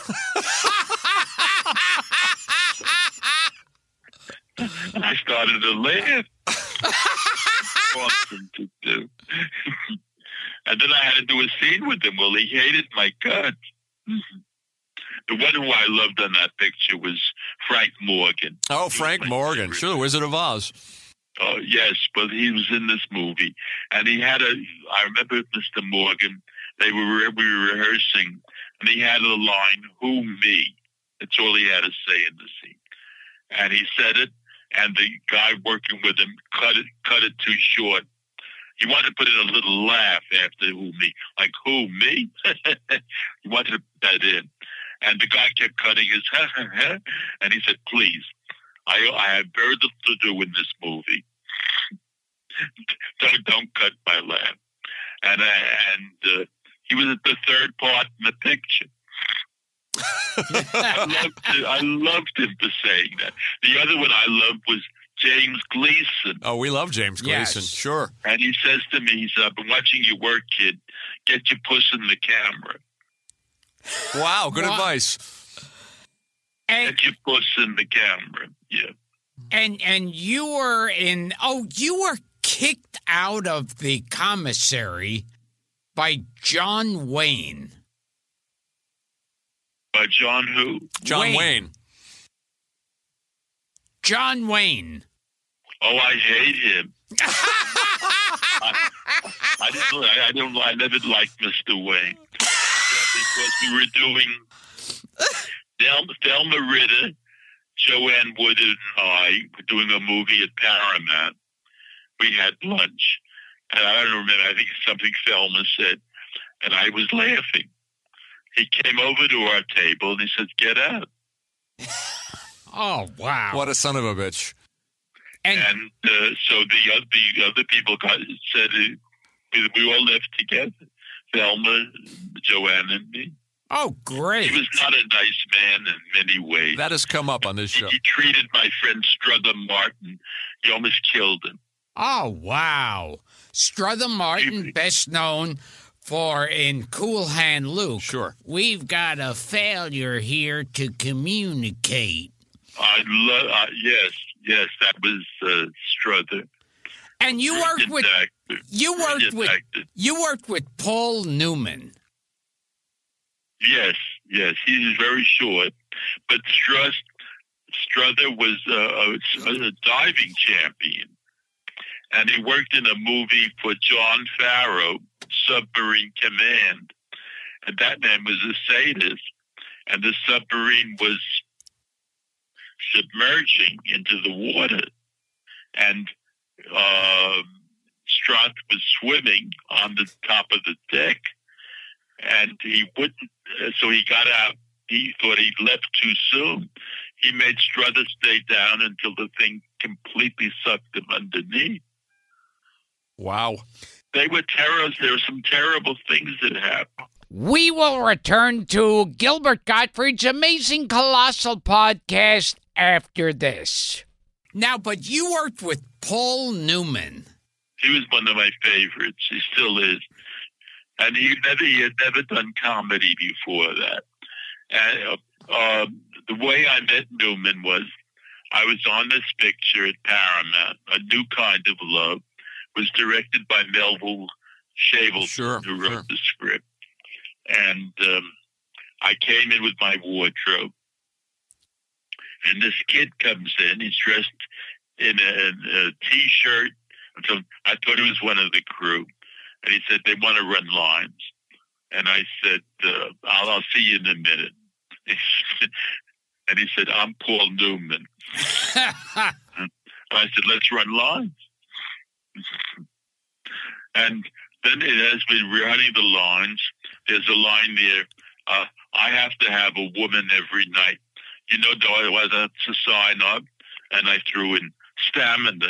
And I started to laugh. Awesome to do. And then I had to do a scene with him. Well, he hated my guts. The one who I loved on that picture was Frank Morgan. Oh, Frank Morgan. Sure, the Wizard of Oz. Oh, yes, but he was in this movie. And he had I remember Mr. Morgan, we were rehearsing, and he had a line, "Who, me?" That's all he had to say in the scene. And he said it, and the guy working with him cut it too short. He wanted to put in a little laugh after "who, me?" Like, "Who, me?" He wanted to put that in. And the guy kept cutting his and he said, "Please, I have very little to do in this movie. Don't cut my laugh." And he was at the third part in the picture. I loved him for saying that. The other one I loved was James Gleason. Oh, we love James Gleason. Yes. Sure. And he says to me, he said, "I've been watching your work, kid. Get your puss in the camera." Wow, good advice. And get your puss in the camera. Yeah. And you were you were kicked out of the commissary by John Wayne. By John who? John Wayne. John Wayne. Oh, I hate him. I never liked Mr. Wayne because we were doing Thelma Ritter Joanne Wood and I were doing a movie at Paramount. We had lunch, and I don't remember, I think something Thelma said, and I was laughing. He came over to our table, and he said, "Get out." Oh, wow. What a son of a bitch. So the other people said we all left together, Thelma, Joanne, and me. Oh, great. He was not a nice man in many ways. That has come up on this show. He treated my friend Strother Martin. He almost killed him. Oh, wow. Strother Martin, best known for in Cool Hand Luke. Sure. We've got a failure here to communicate. Yes, that was Strother. And you worked with Paul Newman. Yes, he's very short, but Strother was a diving champion, and he worked in a movie for John Farrow, Submarine Command, and that man was a sadist, and the submarine was submerging into the water, and Strott was swimming on the top of the deck, and he wouldn't, so he got out. He thought he'd left too soon. He made Strother stay down until the thing completely sucked him underneath. Wow. They were terrors. There were some terrible things that happened. We will return to Gilbert Gottfried's Amazing Colossal podcast after this. Now, but you worked with Paul Newman. He was one of my favorites. He still is. And he had never done comedy before that. And the way I met Newman was I was on this picture at Paramount, A New Kind of Love, was directed by Melville Shavelson, who wrote the script. And I came in with my wardrobe. And this kid comes in. He's dressed in a T-shirt. So I thought he was one of the crew. And he said, they want to run lines. And I said, I'll see you in a minute. And he said, I'm Paul Newman. And I said, let's run lines. And then it has been running the lines. There's a line there. I have to have a woman every night. You know, that's a sign up. And I threw in stamina.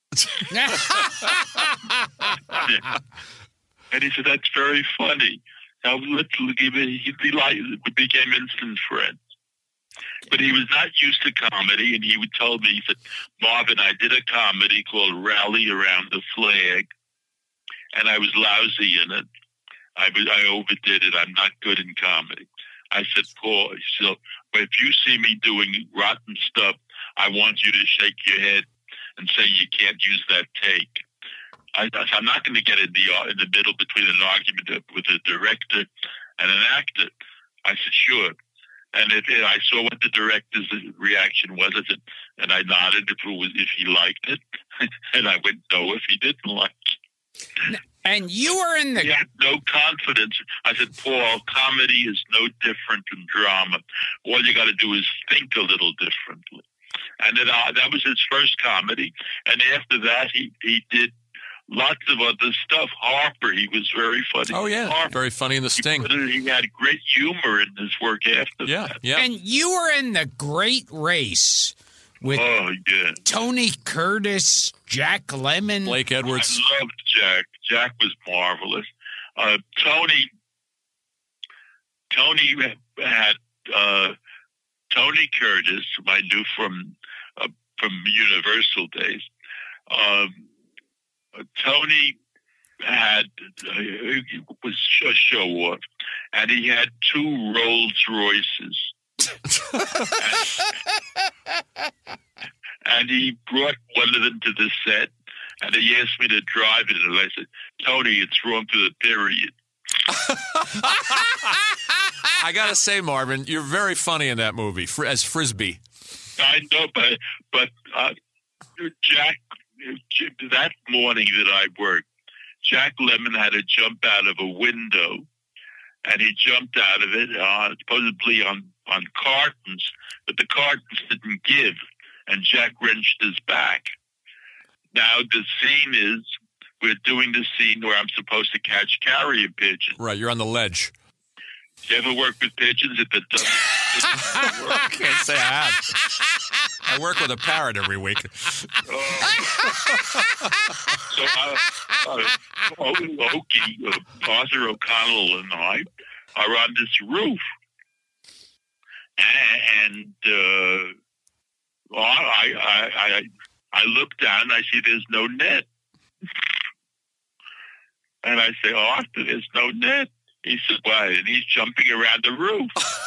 And he said, that's very funny. Now, let's give it. We became instant friends. But he was not used to comedy, and he would tell me, he said, Marvin, I did a comedy called Rally Around the Flag, and I was lousy in it. I overdid it. I'm not good in comedy. I said, Paul, so if you see me doing rotten stuff, I want you to shake your head and say you can't use that take. I'm not going to get in the middle between an argument with a director and an actor. I said, sure. And I saw what the director's reaction was, and I nodded if he liked it, and I went no if he didn't like it. And you were in the... He had no confidence. I said, Paul, comedy is no different from drama. All you got to do is think a little differently. And then, that was his first comedy. And after that, he did lots of other stuff. Harper, he was very funny. Oh, yeah. Harper, very funny in The Sting. He had great humor in his work after that. Yeah. And you were in The Great Race with Tony Curtis, Jack Lemmon. Blake Edwards. I loved Jack. Jack was marvelous. Tony had Tony Curtis, whom I knew from Universal days. Tony was a show off, and he had 2 Rolls Royces. And he brought one of them to the set, and he asked me to drive it, and I said, Tony, it's wrong to the period. I got to say, Marvin, you're very funny in that movie as Frisbee. I know, but Jack, that morning that I worked, Jack Lemmon had to jump out of a window, and he jumped out of it, supposedly on on cartons, but the cartons didn't give, and Jack wrenched his back. Now the scene is, we're doing the scene where I'm supposed to catch carrier pigeons. Right, you're on the ledge. You ever work with pigeons at the I can't say I have. I work with a parrot every week. So Okie, Arthur O'Connell and I are on this roof. And I look down and I see there's no net. And I say, Arthur, there's no net. He said, why? And he's jumping around the roof.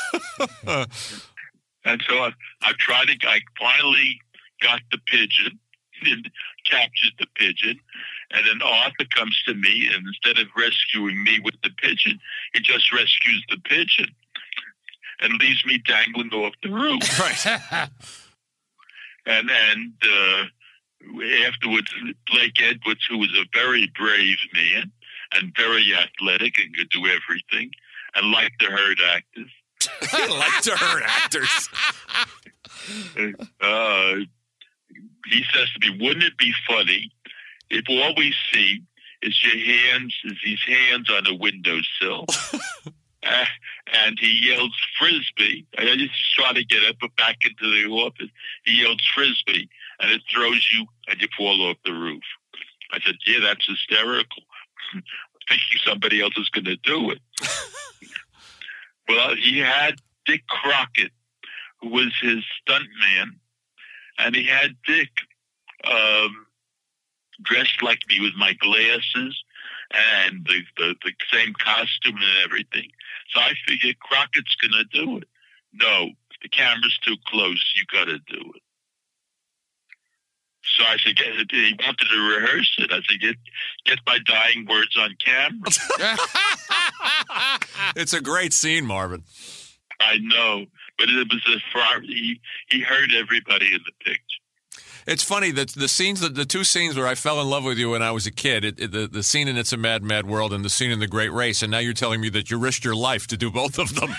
And so I finally got the pigeon, and captured the pigeon, and then Arthur comes to me, and instead of rescuing me with the pigeon, he just rescues the pigeon and leaves me dangling off the roof. Right. And afterwards, Blake Edwards, who was a very brave man and very athletic and could do everything, and liked to herd actors. Like to hurt actors. He says to me, wouldn't it be funny if all we see is these hands on a windowsill? And he yells, Frisbee. And I just try to get up back into the office. He yells, Frisbee, and it throws you and you fall off the roof. I said, yeah, that's hysterical. Thinking somebody else is going to do it. Well, he had Dick Crockett, who was his stuntman, and he had Dick dressed like me with my glasses and the same costume and everything. So I figured Crockett's going to do it. No, the camera's too close. You got to do it. So I said, he wanted to rehearse it. I said, get my dying words on camera. It's a great scene, Marvin. I know, but it was he heard everybody in the picture. It's funny that the two scenes where I fell in love with you when I was a kid, the scene in It's a Mad, Mad World and the scene in The Great Race, and now you're telling me that you risked your life to do both of them.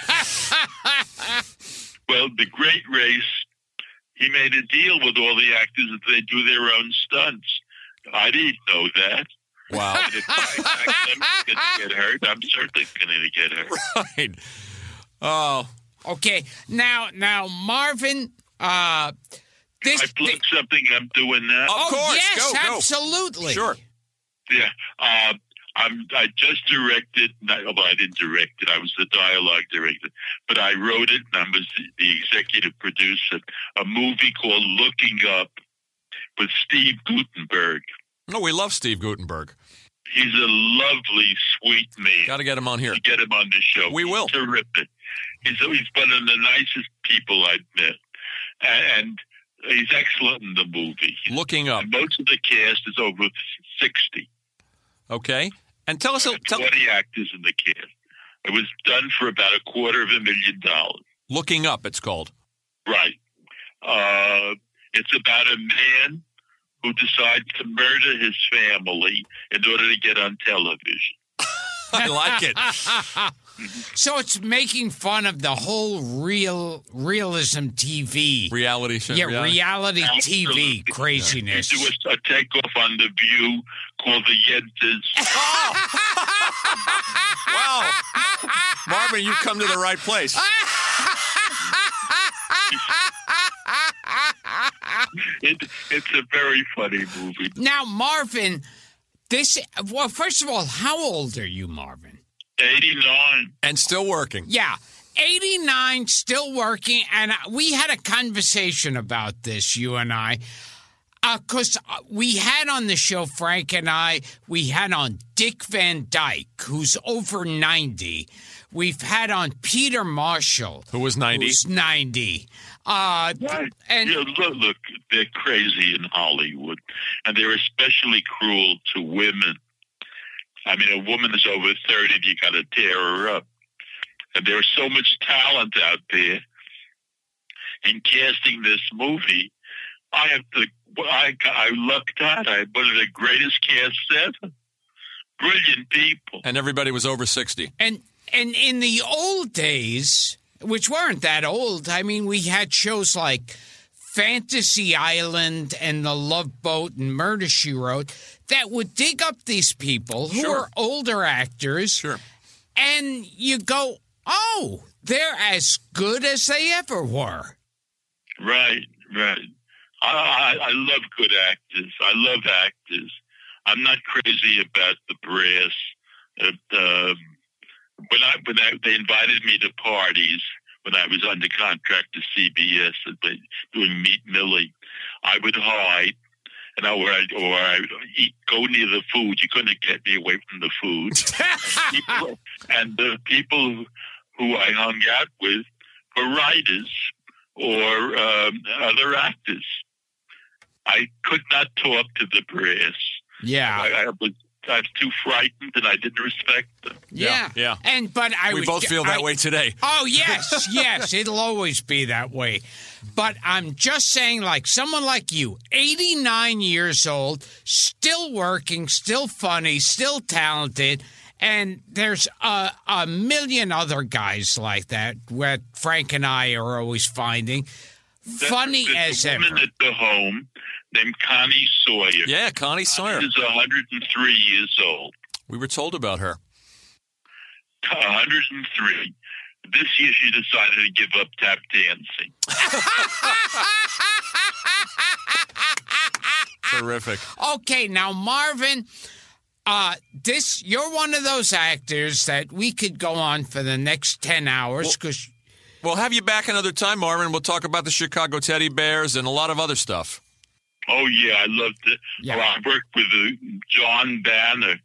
Well, The Great Race, he made a deal with all the actors that they do their own stunts. I didn't know that. Wow. And if I'm going to get hurt, I'm certainly going to get hurt. Right. Oh. Okay. Now, Marvin, I plug something I'm doing now. Of course. Yes, go. absolutely. Sure. Yeah. I just directed, I didn't direct it. I was the dialogue director. But I wrote it, and I was the executive producer, a movie called Looking Up with Steve Guttenberg. No, we love Steve Guttenberg. He's a lovely, sweet man. Got to get him on here. You get him on the show. We will. He's terrific. He's one of the nicest people I've met. And he's excellent in the movie. Looking Up. And most of the cast is over 60. Okay. And tell us... 20 actors in the cast. It was done for about $250,000. Looking Up, it's called. Right. It's about a man who decides to murder his family in order to get on television. I like it. So it's making fun of the whole realism TV. Reality show. Yeah, reality Absolutely. TV craziness. You do a takeoff on The View called The Yentas. Wow. Marvin, you've come to the right place. It's a very funny movie. Now, Marvin, first of all, how old are you, Marvin? 89. And still working. Yeah, 89, still working. And we had a conversation about this, you and I. Because we had on the show, Frank and I, we had on Dick Van Dyke, who's over 90. We've had on Peter Marshall. Who was 90. Who's 90. Right. And look, they're crazy in Hollywood. And they're especially cruel to women. I mean, a woman is over 30, you got to tear her up. And there's so much talent out there. In casting this movie, I lucked out. I had one of the greatest casts ever. Brilliant people. And everybody was over 60. And in the old days, which weren't that old. I mean, we had shows like Fantasy Island and The Love Boat and Murder, She Wrote that would dig up these people who are older actors. Sure. And you go, oh, they're as good as they ever were. Right. I love good actors. I love actors. I'm not crazy about the brass. When they invited me to parties when I was under contract to CBS doing Meet Millie, I would hide, and I would go near the food. You couldn't get me away from the food. And the people who I hung out with were writers or other actors. I could not talk to the brass. Yeah. I was too frightened, and I didn't respect them. Yeah. We both feel that way today. Oh, yes, it'll always be that way. But I'm just saying, like, someone like you, 89 years old, still working, still funny, still talented, and there's a million other guys like that, what Frank and I are always finding. Funny as ever. There's a woman at the home named Connie Sawyer. Yeah, Connie Sawyer. She's 103 years old. We were told about her. 103. This year she decided to give up tap dancing. Terrific. Okay, now, Marvin, you're one of those actors that we could go on for the next 10 hours because... We'll have you back another time, Marvin. We'll talk about the Chicago Teddy Bears and a lot of other stuff. Oh, yeah, I loved it. Yeah. Well, I worked with John Banner.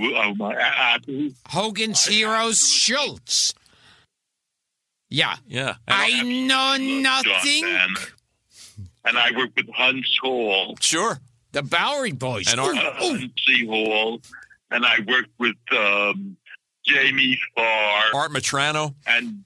Hogan's Heroes Schultz. Yeah. I know nothing. And I worked with Hunts Hall. Sure. The Bowery Boys. And Huntsy Hall. And I worked with Jamie Farr. Art Matrano. And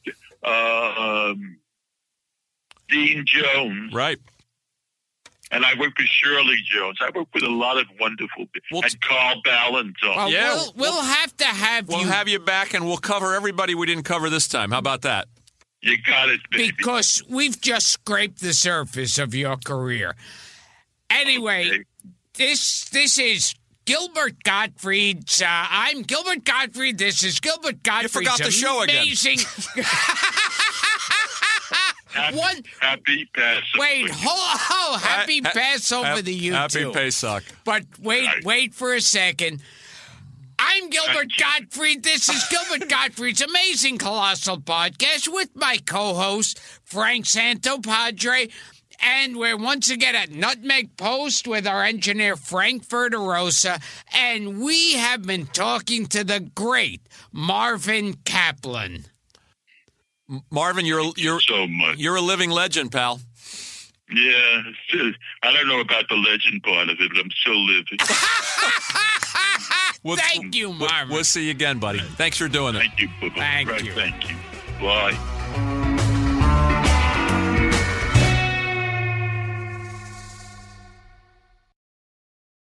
Dean Jones. Right. And I worked with Shirley Jones. I worked with a lot of wonderful people. And Carl Ballantine. We'll have to have you. We'll have you back, and we'll cover everybody we didn't cover this time. How about that? You got it, baby. Because we've just scraped the surface of your career. Anyway, this is Gilbert Gottfried's. I'm Gilbert Gottfried. This is Gilbert Gottfried's. You forgot the show again. Amazing. Happy Passover. Wait, happy Passover to you happy too. Pesach. But wait for a second. I'm Gilbert Gottfried. This is Gilbert Gottfried's Amazing Colossal Podcast with my co-host, Frank Santopadre. And we're once again at Nutmeg Post with our engineer, Frank Verderosa. And we have been talking to the great Marvin Kaplan. Marvin, you're so much. You're a living legend, pal. Yeah, I don't know about the legend part of it, but I'm still living. Thank you, Marvin. We'll see you again, buddy. Thanks for doing it. Thank you, Bubba. Thank you. Thank you. Bye.